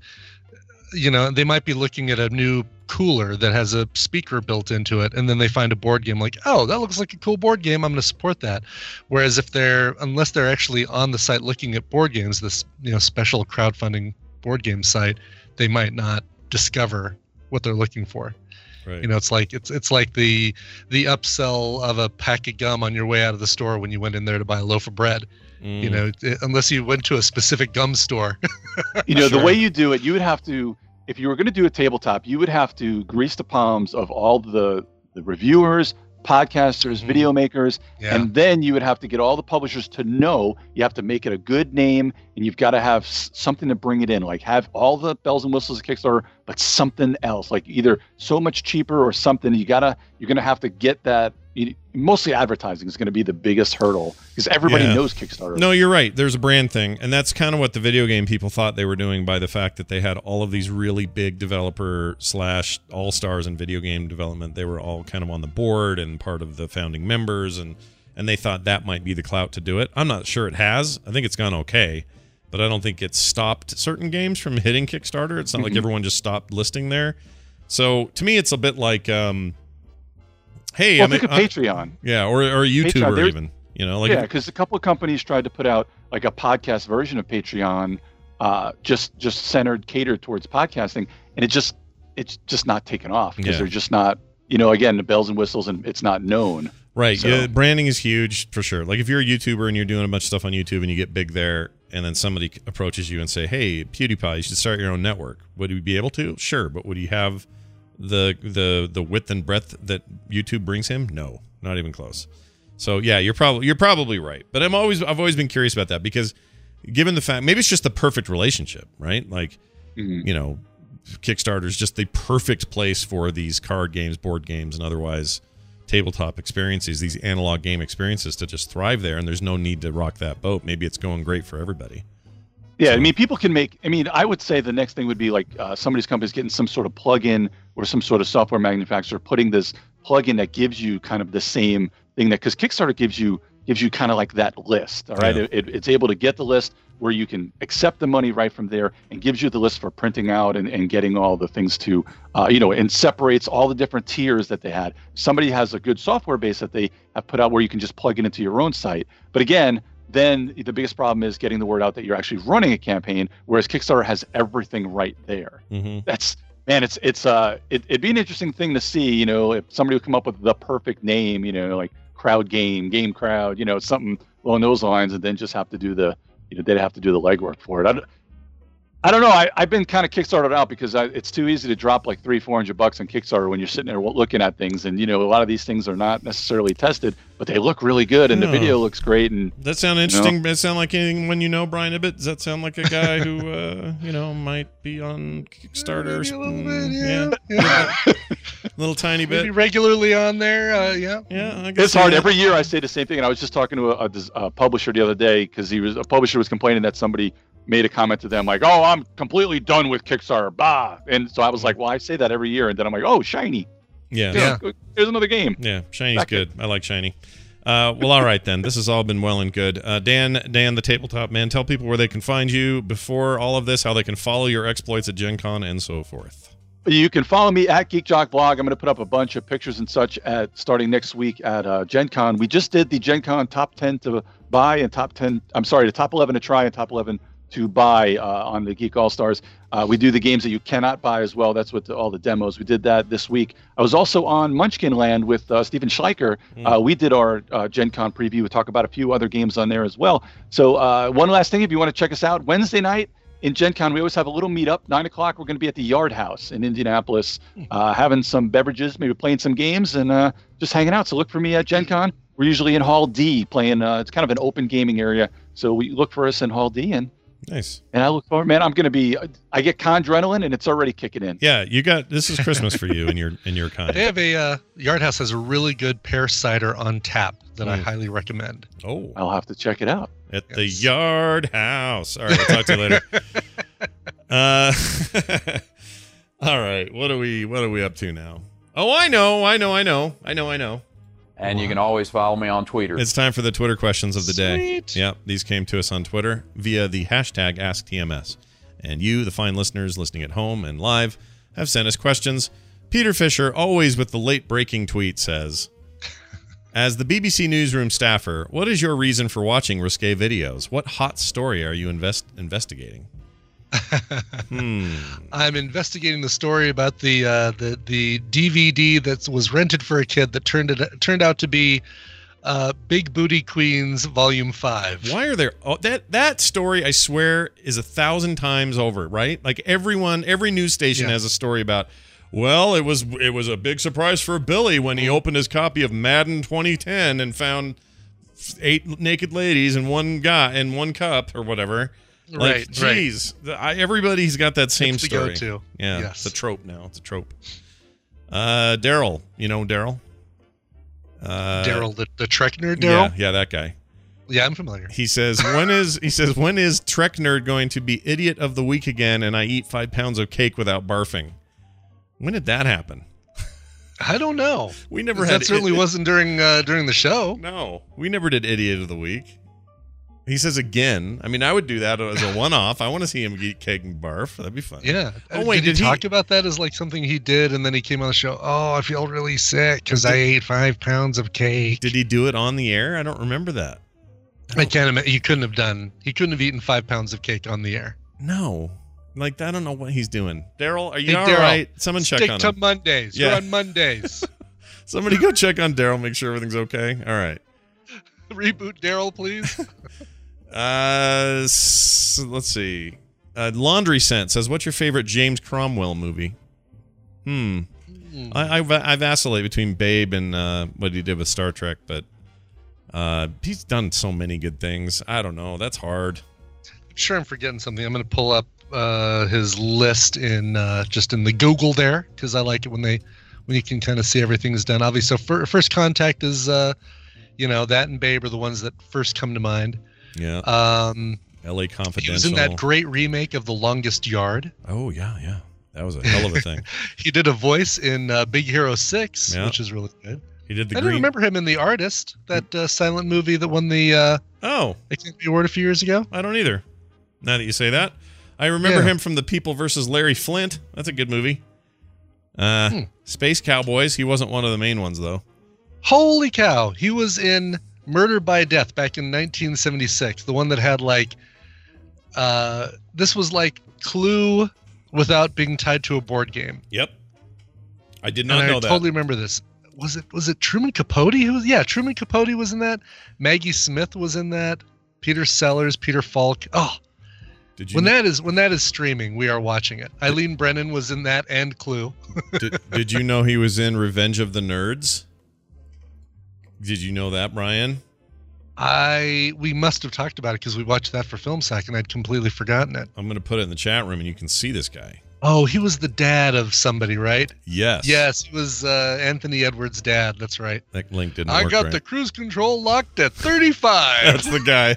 they might be looking at a new cooler that has a speaker built into it, and then they find a board game like, oh, that looks like a cool board game, I'm going to support that. Whereas unless they're actually on the site looking at board games, this special crowdfunding board game site, they might not discover what they're looking for. Right. It's like the upsell of a pack of gum on your way out of the store when you went in there to buy a loaf of bread. Unless you went to a specific gum store. Sure. The way you do it, you would have to, if you were going to do a tabletop, you would have to grease the palms of all the reviewers, podcasters, video makers, and then you would have to get all the publishers to know. You have to make it a good name, and you've got to have something to bring it in, like have all the bells and whistles of Kickstarter, but something else, like either so much cheaper or something. You're going to have to get that. Mostly advertising is going to be the biggest hurdle, because everybody knows Kickstarter. No, you're right. There's a brand thing, and that's kind of what the video game people thought they were doing by the fact that they had all of these really big developer / all-stars in video game development. They were all kind of on the board and part of the founding members, and they thought that might be the clout to do it. I'm not sure it has. I think it's gone okay, but I don't think it's stopped certain games from hitting Kickstarter. It's not like everyone just stopped listing there. So to me, it's a bit like... hey, well, think of Patreon. Yeah, or a YouTuber Patreon, even. Because a couple of companies tried to put out like a podcast version of Patreon, just catered towards podcasting, and it's just not taken off, because they're just not, again, the bells and whistles, and it's not known. Right. So. Yeah, branding is huge for sure. Like if you're a YouTuber and you're doing a bunch of stuff on YouTube and you get big there, and then somebody approaches you and say, "Hey, PewDiePie, you should start your own network." Would you be able to? Sure, but would you have the width and breadth that YouTube brings him? No, not even close. So yeah, you're probably right. But I've always been curious about that, because given the fact, maybe it's just the perfect relationship, right? Like, Kickstarter is just the perfect place for these card games, board games, and otherwise tabletop experiences, these analog game experiences, to just thrive there, and there's no need to rock that boat. Maybe it's going great for everybody. Yeah, I mean, people can make. I mean, I would say the next thing would be like somebody's company's getting some sort of plug-in, or some sort of software manufacturer putting this plug-in that gives you kind of the same thing, that, because Kickstarter gives you kind of like that list. All right, it's able to get the list where you can accept the money right from there, and gives you the list for printing out and getting all the things to, and separates all the different tiers that they had. Somebody has a good software base that they have put out where you can just plug it into your own site. But again, then the biggest problem is getting the word out that you're actually running a campaign, whereas Kickstarter has everything right there. That's, man, it'd be an interesting thing to see, if somebody would come up with the perfect name, like Crowd Game Crowd, something along those lines, and then just have to do they'd have to do the legwork for it. I don't know. I've been kind of Kickstarted out because it's too easy to drop like $300-400 on Kickstarter when you're sitting there looking at things, and a lot of these things are not necessarily tested, but they look really good, and the video looks great. And that sound interesting? Does that sound like anyone Brian Ibbett? Does that sound like a guy who might be on Kickstarter? Maybe a little bit, little tiny bit. Maybe regularly on there. Yeah. I guess it's hard. Every year I say the same thing, and I was just talking to a publisher the other day because a publisher was complaining that somebody made a comment to them like, "Oh, I'm completely done with Kickstarter." Bah. And so I was like, "Well, I say that every year," and then I'm like, "Oh, Shiny." Yeah. Here's another game. Yeah, Shiny's good. I like Shiny. Well, all right then. This has all been well and good. Dan, the tabletop man, tell people where they can find you before all of this, how they can follow your exploits at Gen Con and so forth. You can follow me at Geek Jock Blog. I'm going to put up a bunch of pictures and such starting next week at Gen Con. We just did the Gen Con top 10 to buy and top 11 to try and top 11 to buy on the Geek All-Stars. We do the games that you cannot buy as well. That's what all the demos. We did that this week. I was also on Munchkin Land with Steven Schleicher. We did our Gen Con preview. We talk about a few other games on there as well. So one last thing, if you want to check us out, Wednesday night in Gen Con, we always have a little meetup. 9 o'clock, we're going to be at the Yard House in Indianapolis, having some beverages, maybe playing some games, and just hanging out. So look for me at Gen Con. We're usually in Hall D playing. It's kind of an open gaming area. So we look for us in Hall D, and nice. And I look forward, man. I'm going to be. I get con-adrenaline, and it's already kicking in. Yeah, this is Christmas for you in your con. They have Yard House has a really good pear cider on tap that I highly recommend. Oh, I'll have to check it out at the Yard House. All right, we'll talk to you later. All right, what are we up to now? Oh, I know. And you can always follow me on Twitter. It's time for the Twitter questions of the day. Sweet. Yep, these came to us on Twitter via the hashtag AskTMS. And you, the fine listeners listening at home and live, have sent us questions. Peter Fisher, always with the late-breaking tweet, says, as the BBC Newsroom staffer, what is your reason for watching risque videos? What hot story are you investigating? I'm investigating the story about the DVD that was rented for a kid that turned out to be Big Booty Queens Volume 5. Why are there that story, I swear, is 1,000 times over, right? Like every news station has a story about, well, it was a big surprise for Billy when he opened his copy of Madden 2010 and found 8 naked ladies and one guy in one cup or whatever. Like, geez, everybody's got that same story. Go-to. Yeah, yes. It's a trope now. It's a trope. Daryl, you know Daryl? Daryl, the Trek nerd Daryl? Yeah, that guy. Yeah, I'm familiar. He says, when is Trek nerd going to be idiot of the week again and I eat 5 pounds of cake without barfing? When did that happen? I don't know. We never had. That certainly wasn't during the show. No, we never did idiot of the week. He says again. I mean, I would do that as a one-off. I want to see him eat cake and barf. That'd be fun. Yeah. Oh wait, did he talk about that as like something he did, and then he came on the show? Oh, I feel really sick because I ate 5 pounds of cake. Did he do it on the air? I don't remember that. I can't imagine. He couldn't have eaten 5 pounds of cake on the air. No. Like, I don't know what he's doing. Daryl, are you all right? Someone check on him. Stick to Mondays. Yeah. You're on Mondays. Somebody go check on Daryl, make sure everything's okay. All right. Reboot Daryl, please. Let's see. Laundry Scent says, what's your favorite James Cromwell movie? I vacillate between Babe and what he did with Star Trek, but he's done so many good things. I don't know. That's hard. I'm sure I'm forgetting something. I'm going to pull up his list in the Google there, because I like it when you can kind of see everything's done. Obviously, so First Contact is that and Babe are the ones that first come to mind. Yeah. L.A. Confidential. He was in that great remake of The Longest Yard. Oh yeah. That was a hell of a thing. He did a voice in Big Hero 6, which is really good. He did I didn't remember him in The Artist, that silent movie that won the Academy Award a few years ago. I don't either. Now that you say that, I remember him from The People vs. Larry Flint. That's a good movie. Space Cowboys. He wasn't one of the main ones though. Holy cow! He was in Murder by Death back in 1976. The one that had this was like Clue without being tied to a board game. Yep. I did not know that. I totally remember this. Was it Truman Capote? Truman Capote was in that. Maggie Smith was in that. Peter Sellers, Peter Falk. Oh, When that is streaming, we are watching it. Eileen Brennan was in that and Clue. Did you know he was in Revenge of the Nerds? Did you know that, Brian? We must have talked about it because we watched that for FilmSack and I'd completely forgotten it. I'm going to put it in the chat room and you can see this guy. Oh, he was the dad of somebody, right? Yes. Yes, he was Anthony Edwards' dad. That's right. That link didn't work. I got the cruise control locked at 35. That's the guy.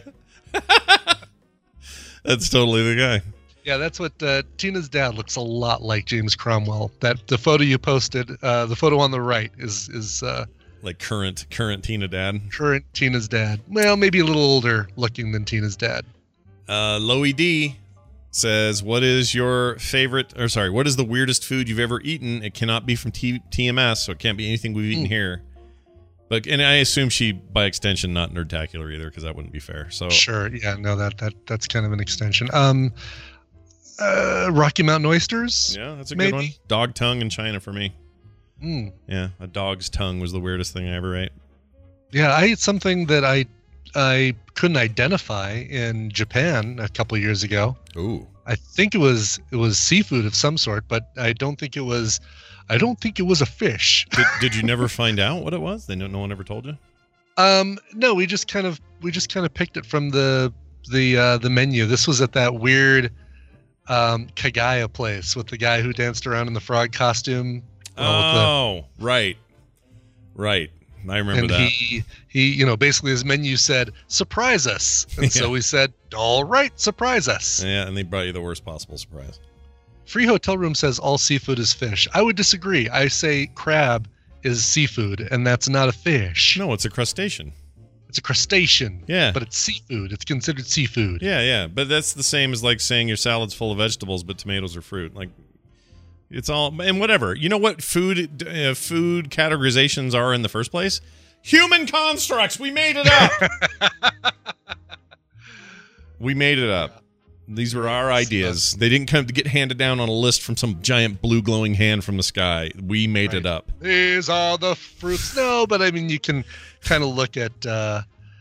That's totally the guy. Yeah, that's what Tina's dad looks a lot like James Cromwell. That the photo you posted, the photo on the right is like current Tina dad. Current Tina's dad. Well, maybe a little older looking than Tina's dad. Loey D says, what is the weirdest food you've ever eaten? It cannot be from TMS, so it can't be anything we've eaten here. And I assume she, by extension, not Nerdtacular either, because that wouldn't be fair. So sure, yeah, no, that's kind of an extension. Rocky Mountain oysters. Yeah, that's a good one. Dog tongue in China for me. Yeah, a dog's tongue was the weirdest thing I ever ate. Yeah, I ate something that I couldn't identify in Japan a couple of years ago. Ooh. I think it was seafood of some sort, but I don't think it was a fish. Did you never find out what it was? No one ever told you? No, we just kind of picked it from the menu. This was at that weird Kagaya place with the guy who danced around in the frog costume. Right. I remember that. He basically his menu said, surprise us. And so we said, all right, surprise us. Yeah, and they brought you the worst possible surprise. Free Hotel Room says all seafood is fish. I would disagree. I say crab is seafood, and that's not a fish. No, it's a crustacean. It's a crustacean. Yeah. But it's seafood. It's considered seafood. Yeah. But that's the same as like saying your salad's full of vegetables, but tomatoes are fruit. Like, it's all, and whatever. You know what food categorizations are in the first place? Human constructs. We made it up. We made it up. These were our ideas. They didn't come to get handed down on a list from some giant blue glowing hand from the sky. We made it up. These are the fruits. No, but I mean, you can kind of look at, the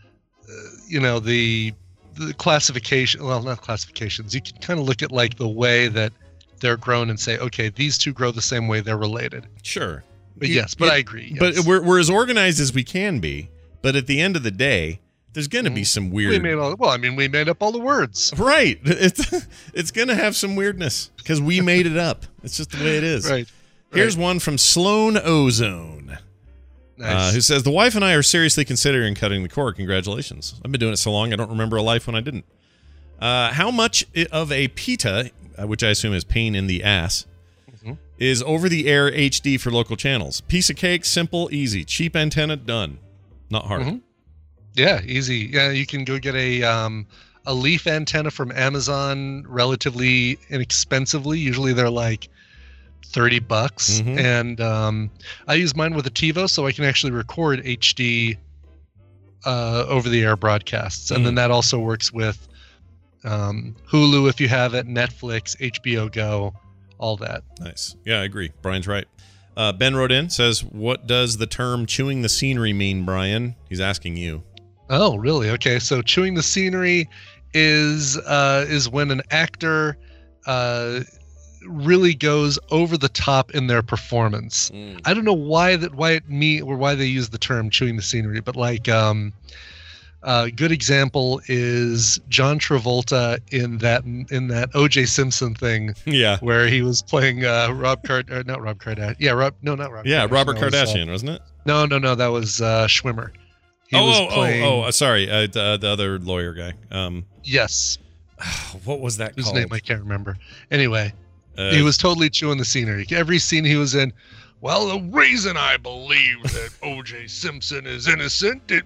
classification. Well, not classifications. You can kind of look at like the way that they're grown and say, okay, these two grow the same way. They're related. Sure. But I agree. Yes. But we're as organized as we can be. But at the end of the day, there's going to be some weird. We made up all the words. Right. It's going to have some weirdness because we made it up. It's just the way it is. Right. Here's one from Sloan Ozone. Nice. Who says, the wife and I are seriously considering cutting the cord. Congratulations. I've been doing it so long, I don't remember a life when I didn't. How much of a PETA, which I assume is pain in the ass, is over-the-air HD for local channels? Piece of cake, simple, easy. Cheap antenna, done. Not hard. Yeah, easy. Yeah, you can go get a leaf antenna from Amazon relatively inexpensively. Usually they're like $30, and I use mine with a TiVo, so I can actually record HD over-the-air broadcasts, and then that also works with Hulu if you have it, Netflix, HBO Go, all that. Nice. Yeah, I agree. Brian's right. Ben wrote in, says, what does the term chewing the scenery mean, Brian? He's asking you. Oh, really? Okay, so chewing the scenery is when an actor really goes over the top in their performance. I don't know why they use the term chewing the scenery, but like a good example is John Travolta in that O.J. Simpson thing. Yeah, where he was playing Robert Kardashian. Yeah, Robert Kardashian, wasn't it? No, that was Schwimmer. Sorry, the other lawyer guy. Yes. What was that Whose called? name I can't remember. Anyway, he was totally chewing the scenery. Every scene he was in, well, the reason I believe that O.J. Simpson is innocent is...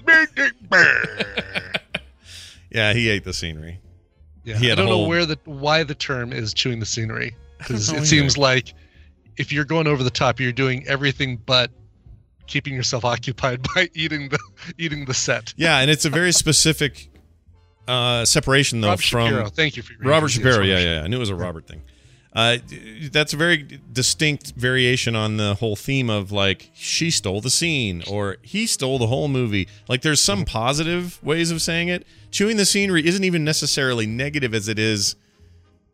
Yeah, he ate the scenery. Yeah, I don't know why the term is chewing the scenery, because it seems like if you're going over the top, you're doing everything but keeping yourself occupied by eating the set. Yeah, and it's a very specific separation, though, Shapiro. Thank you for your Robert Shapiro. Yeah. I knew it was a Robert thing. That's a very distinct variation on the whole theme of like she stole the scene or he stole the whole movie. Like there's some positive ways of saying it. Chewing the scenery isn't even necessarily negative as it is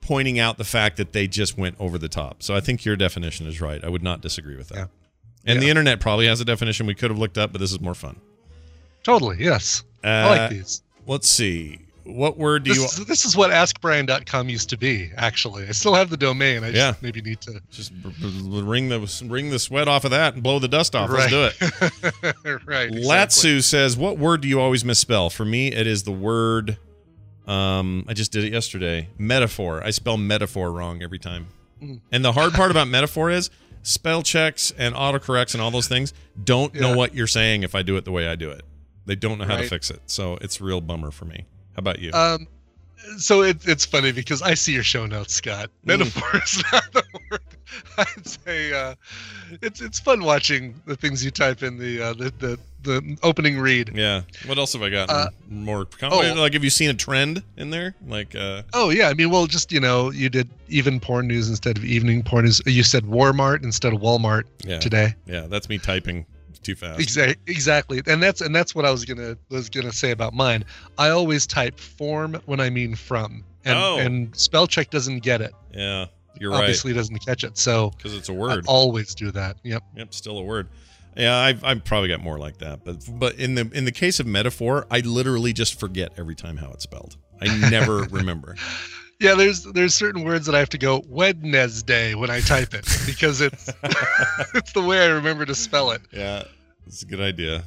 pointing out the fact that they just went over the top. So I think your definition is right. I would not disagree with that. Yeah. And the internet probably has a definition we could have looked up, but this is more fun. Totally, yes. I like these. Let's see. What word do This is what AskBrian.com used to be, actually. I still have the domain. I just maybe need to... Just wring the sweat off of that and blow the dust off. Right. Let's do it. Right, exactly. Latsu says, what word do you always misspell? For me, it is the word... I just did it yesterday. Metaphor. I spell metaphor wrong every time. And the hard part about metaphor is spell checks and autocorrects and all those things don't know what you're saying if I do it the way I do it. They don't know how to fix it. So it's a real bummer for me. How about you? So it's funny because I see your show notes, Scott. Metaphor is not the word. I'd say it's fun watching the things you type in the opening read. Yeah. What else have I got? More like, have you seen a trend in there? Like oh yeah, I mean, well, just you did even porn news instead of evening porn news. You said Walmart instead of Walmart today. Yeah, that's me typing too fast. Exactly. And that's what I was gonna say about mine. I always type form when I mean from. And spell check doesn't get it. Yeah. You're obviously doesn't catch it. So because it's a word. I always do that. Yep, still a word. Yeah, I've probably got more like that. But in the case of metaphor, I literally just forget every time how it's spelled. I never remember. Yeah, there's certain words that I have to go Wednesday when I type it because it's it's the way I remember to spell it. Yeah, it's a good idea.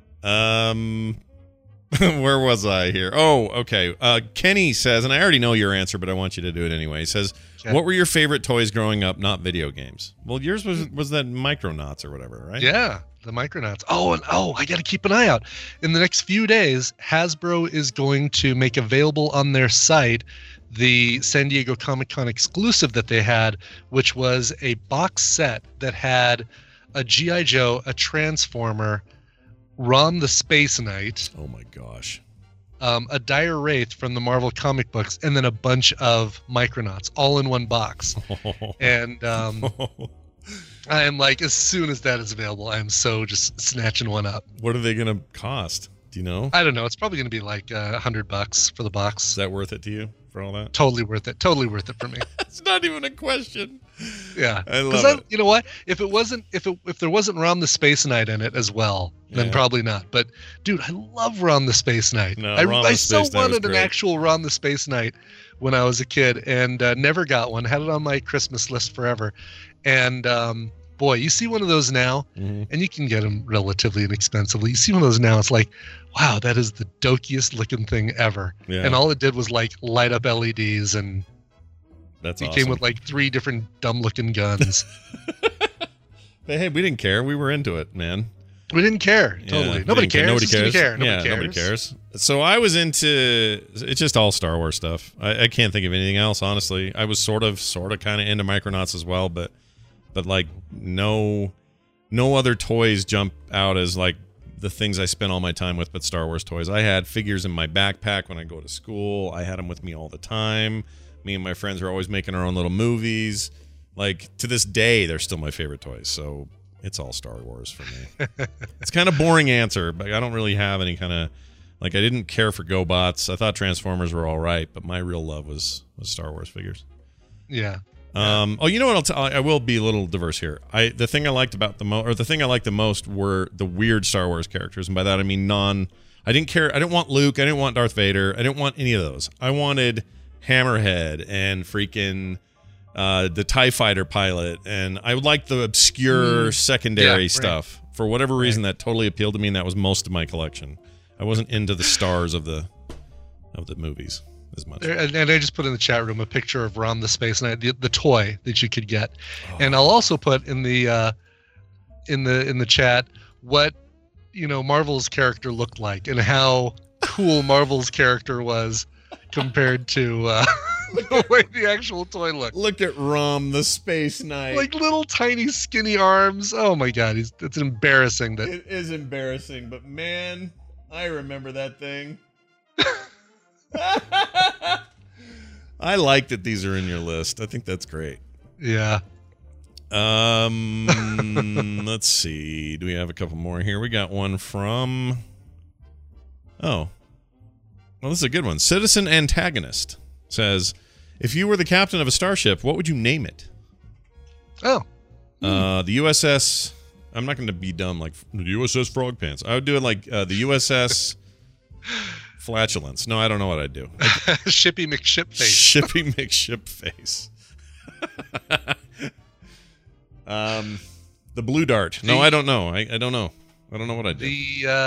Where was I here? Oh, okay. Kenny says, and I already know your answer, but I want you to do it anyway. He says, what were your favorite toys growing up, not video games? Well, yours was that Micronauts or whatever, right? Yeah, the Micronauts. I got to keep an eye out. In the next few days, Hasbro is going to make available on their site the San Diego Comic-Con exclusive that they had, which was a box set that had a G.I. Joe, a Transformer, Ron the Space Knight. Oh my gosh. A Dire Wraith from the Marvel comic books, and then a bunch of Micronauts all in one box. And I am like, as soon as that is available, I am so just snatching one up. What are they going to cost? Do you know? I don't know. It's probably going to be like $100 for the box. Is that worth it to you for all that? Totally worth it. Totally worth it for me. It's not even a question. Yeah, I love it. You know what? If there wasn't Ron the Space Knight in it as well, then probably not. But dude, I love Ron the Space Knight. No, I so wanted an actual Ron the Space Knight when I was a kid, and never got one. Had it on my Christmas list forever, and boy, you see one of those now, and you can get them relatively inexpensively. You see one of those now, it's like, wow, that is the dokiest looking thing ever. Yeah. And all it did was like light up LEDs and. That's he awesome. came with like 3 different dumb-looking guns. But hey, we didn't care. We were into it, man. We didn't care. Totally. Yeah, Nobody cares. Nobody cares. Nobody cares. So I was into it's just all Star Wars stuff. I can't think of anything else, honestly. I was sort of kind of into Micronauts as well, but like no other toys jump out as like the things I spent all my time with, but Star Wars toys. I had figures in my backpack when I go to school. I had them with me all the time. Me and my friends are always making our own little movies. Like, to this day, they're still my favorite toys. So it's all Star Wars for me. It's kind of boring answer, but I don't really have any kind of... Like, I didn't care for GoBots. I thought Transformers were all right, but my real love was Star Wars figures. Yeah. You know what? I will be a little diverse here. The thing I liked the most were the weird Star Wars characters, and by that I mean I didn't care. I didn't want Luke. I didn't want Darth Vader. I didn't want any of those. I wanted Hammerhead and freaking the TIE Fighter pilot, and I would like the obscure secondary stuff. For whatever reason, that totally appealed to me, and that was most of my collection. I wasn't into the stars of the movies as much. And I just put in the chat room a picture of Ron the Space Knight, the toy that you could get, and I'll also put in the chat what Marvel's character looked like and how cool Marvel's character was compared to the way the actual toy looked. Look at Rom the Space Knight. Like little tiny skinny arms. Oh my god, it's embarrassing. It is embarrassing, but man, I remember that thing. I like that these are in your list. I think that's great. Yeah. Let's see. Do we have a couple more here? We got one from... Oh. Well, this is a good one. Citizen Antagonist says, If you were the captain of a starship, what would you name it? Oh. The USS... I'm not going to be dumb like the USS Frog Pants. I would do it like the USS Flatulence. No, I don't know what I'd do. Shippy McShipface. Shippy McShipface. The Blue Dart. No, I don't know. I don't know. I don't know what I'd do.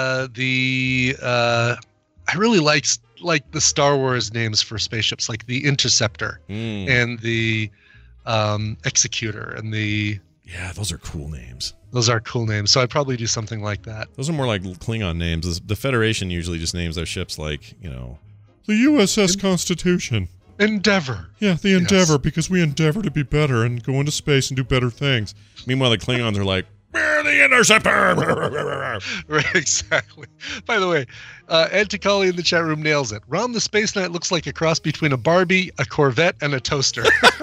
I really like the Star Wars names for spaceships, like the Interceptor and the Executor and the... Yeah, those are cool names. Those are cool names. So I'd probably do something like that. Those are more like Klingon names. The Federation usually just names their ships like, the USS Constitution. Endeavor. Yeah, the Endeavor, because we endeavor to be better and go into space and do better things. Meanwhile, the Klingons are like, we're the Interceptor! Right, exactly. By the way, Ed Tacali in the chat room nails it. Rom the Space Knight looks like a cross between a Barbie, a Corvette, and a toaster.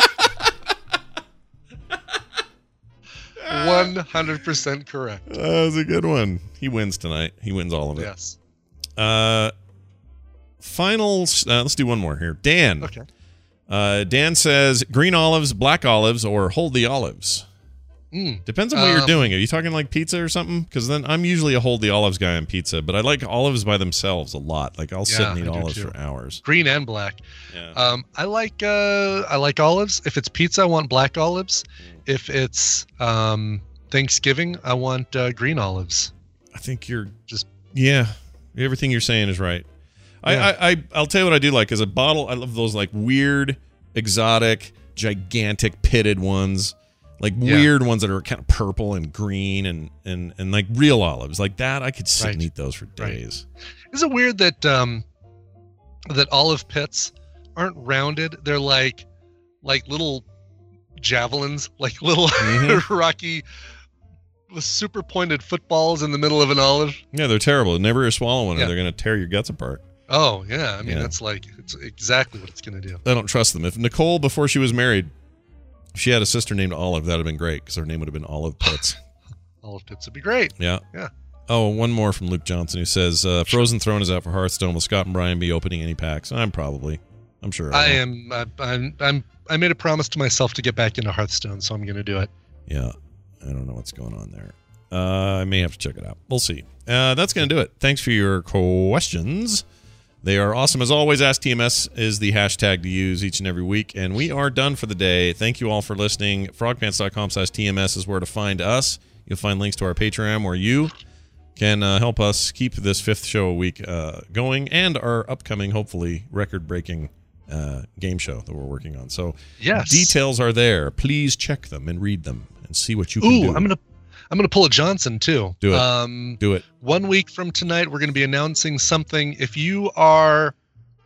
100% correct. That was a good one. He wins tonight. He wins all of it. Yes. Finals. Let's do one more here. Dan. Okay. Dan says green olives, black olives, or hold the olives. Depends on what you're doing. Are you talking like pizza or something? Because then I'm usually a hold the olives guy on pizza, but I like olives by themselves a lot. Like I'll sit and eat olives for hours. Green and black. Yeah. I like olives. If it's pizza, I want black olives. If it's Thanksgiving, I want green olives. I think you're just everything you're saying is right. Yeah. I'll tell you what I do like is a bottle. I love those like weird, exotic, gigantic pitted ones. Like weird ones that are kind of purple and green and like real olives like that. I could sit and eat those for days. Right. Is it weird that that olive pits aren't rounded? They're like little javelins, like little rocky, super pointed footballs in the middle of an olive. Yeah, they're terrible. Never swallow one or they're going to tear your guts apart. Oh, yeah. I mean, that's like, it's exactly what it's going to do. I don't trust them. If Nicole, before she was married, if she had a sister named Olive, that would have been great because her name would have been Olive Pitts. Olive Pitts would be great. Yeah. Yeah. Oh, one more from Luke Johnson who says, Frozen Throne is out for Hearthstone. Will Scott and Brian be opening any packs? I'm sure. I am. I made a promise to myself to get back into Hearthstone, so I'm going to do it. Yeah. I don't know what's going on there. I may have to check it out. We'll see. That's going to do it. Thanks for your questions. They are awesome. As always, Ask TMS is the hashtag to use each and every week. And we are done for the day. Thank you all for listening. Frogpants.com/TMS is where to find us. You'll find links to our Patreon where you can help us keep this fifth show a week going and our upcoming, hopefully, record-breaking game show that we're working on. So details are there. Please check them and read them and see what you can do. I'm gonna pull a Johnson too. Do it. Do it. 1 week from tonight, we're gonna be announcing something. If you are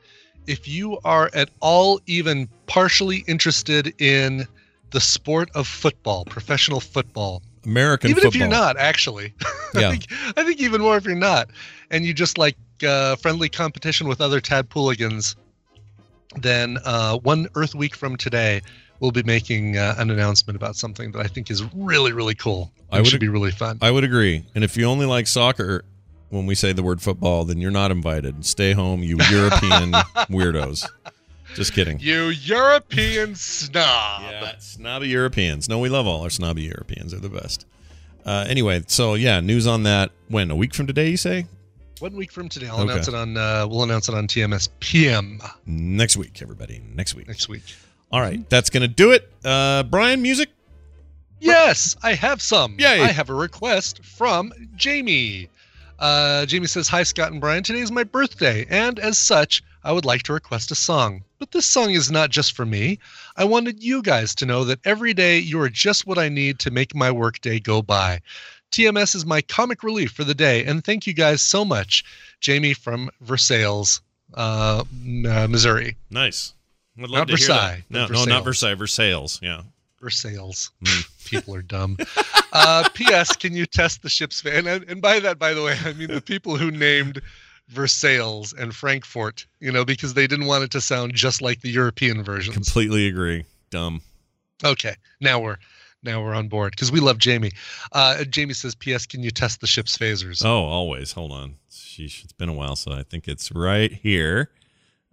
at all even partially interested in the sport of football, professional football, American even football. if you're not, actually, Yeah. I think even more if you're not, and you just like friendly competition with other Tadpooligans, then 1 Earth Week from today, we'll be making an announcement about something that I think is really, really cool. It should be really fun. I would agree. And if you only like soccer, when we say the word football, then you're not invited. Stay home, you European weirdos. Just kidding. You European snob. Yeah, snobby Europeans. No, we love all our snobby Europeans. They're the best. Anyway, so yeah, news on that. When? A week from today, you say? 1 week from today. We'll announce it on TMS PM. Next week, everybody. Next week. All right, that's going to do it. Brian, music? Yes, I have some. Yay. I have a request from Jamie. Jamie says, "Hi, Scott and Brian. Today is my birthday, and as such, I would like to request a song. But this song is not just for me. I wanted you guys to know that every day you are just what I need to make my workday go by. TMS is my comic relief for the day, and thank you guys so much." Jamie from Versailles, Missouri. Nice. Would Not love to hear Versailles. that. No, not Versailles. Versailles. Yeah. Versailles. People are dumb. P.S. Can you test the ship's fan? And by that, by the way, I mean the people who named Versailles and Frankfurt, because they didn't want it to sound just like the European versions. Completely agree. Dumb. Okay. Now we're on board because we love Jamie. Jamie says, "P.S. Can you test the ship's phasers?" Oh, always. Hold on. Sheesh, it's been a while, so I think it's right here.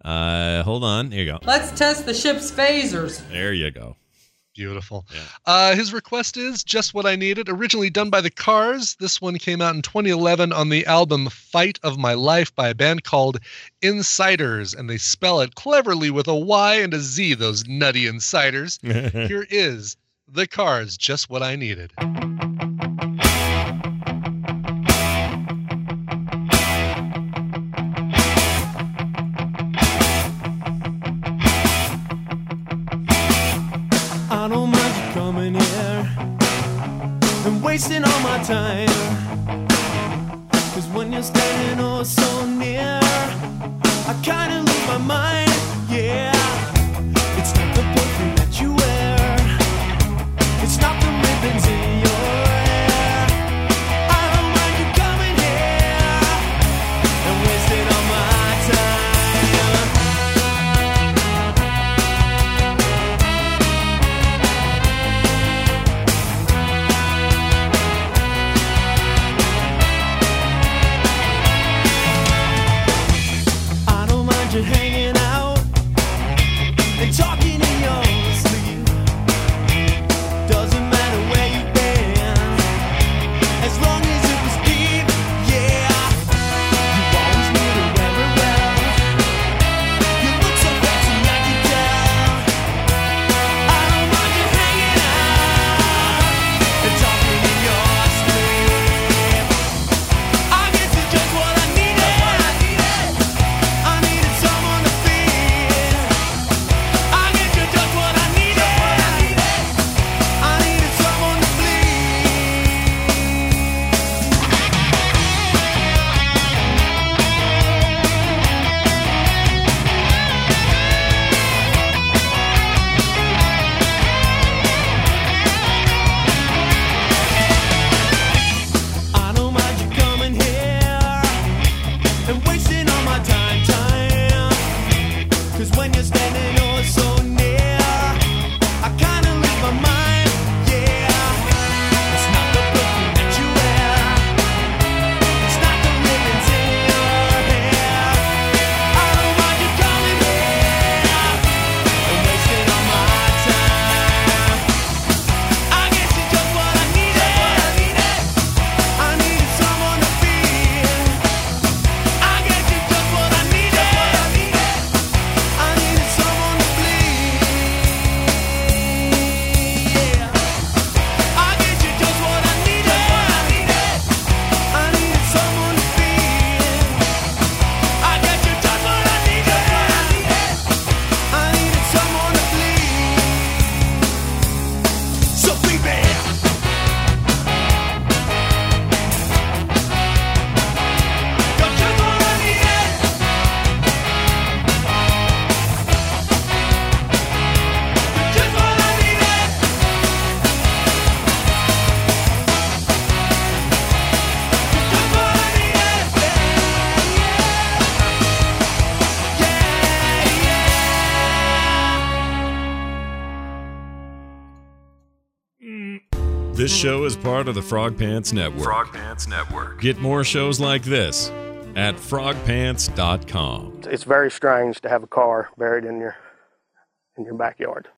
Hold on. Here you go. Let's test the ship's phasers. There you go. Beautiful. Yeah. His request is Just What I Needed, originally done by the Cars. This one came out in 2011 on the album Fight of My Life by a band called Insiders, and they spell it cleverly with a Y and a Z, those nutty insiders. Here is the Cars, Just What I Needed. I don't mind you coming here and wasting all my time. 'Cause when you're standing oh so near, I kinda lose my mind, yeah. It's not the perfume that you wear, it's not the ribbons in your hair. I don't mind you coming here and wasting all my time. You're hanging out and talking in your sleep. Doesn't matter where you've been, as long as it was deep, yeah. You always knew to wear it well. You look so fancy, I can tell. I don't mind you hanging out and talking in your sleep. I guess it's just what I needed. I needed someone to feel. I guess you're just what I needed. I needed someone to I don't mind you coming here and wasting all my time. 'Cause when you're standing oh so near, I kinda lose my mind, yeah. It's not the perfume that you wear, it's not the ribbons in your hair. I don't mind you coming here and wasting all my time. I guess it's just what I needed. I needed someone to feel. I guess it's just what I needed. I needed someone to bleed. Yeah. I guess you're just what I needed. I needed someone to feel. I guess you're just what I needed. I needed someone to bleed. So baby, you're just what I needed. Just what I needed. Just what I needed. This show is part of the Frog Pants Network. Frog Pants Network. Get more shows like this at frogpants.com. It's very strange to have a car buried in your backyard.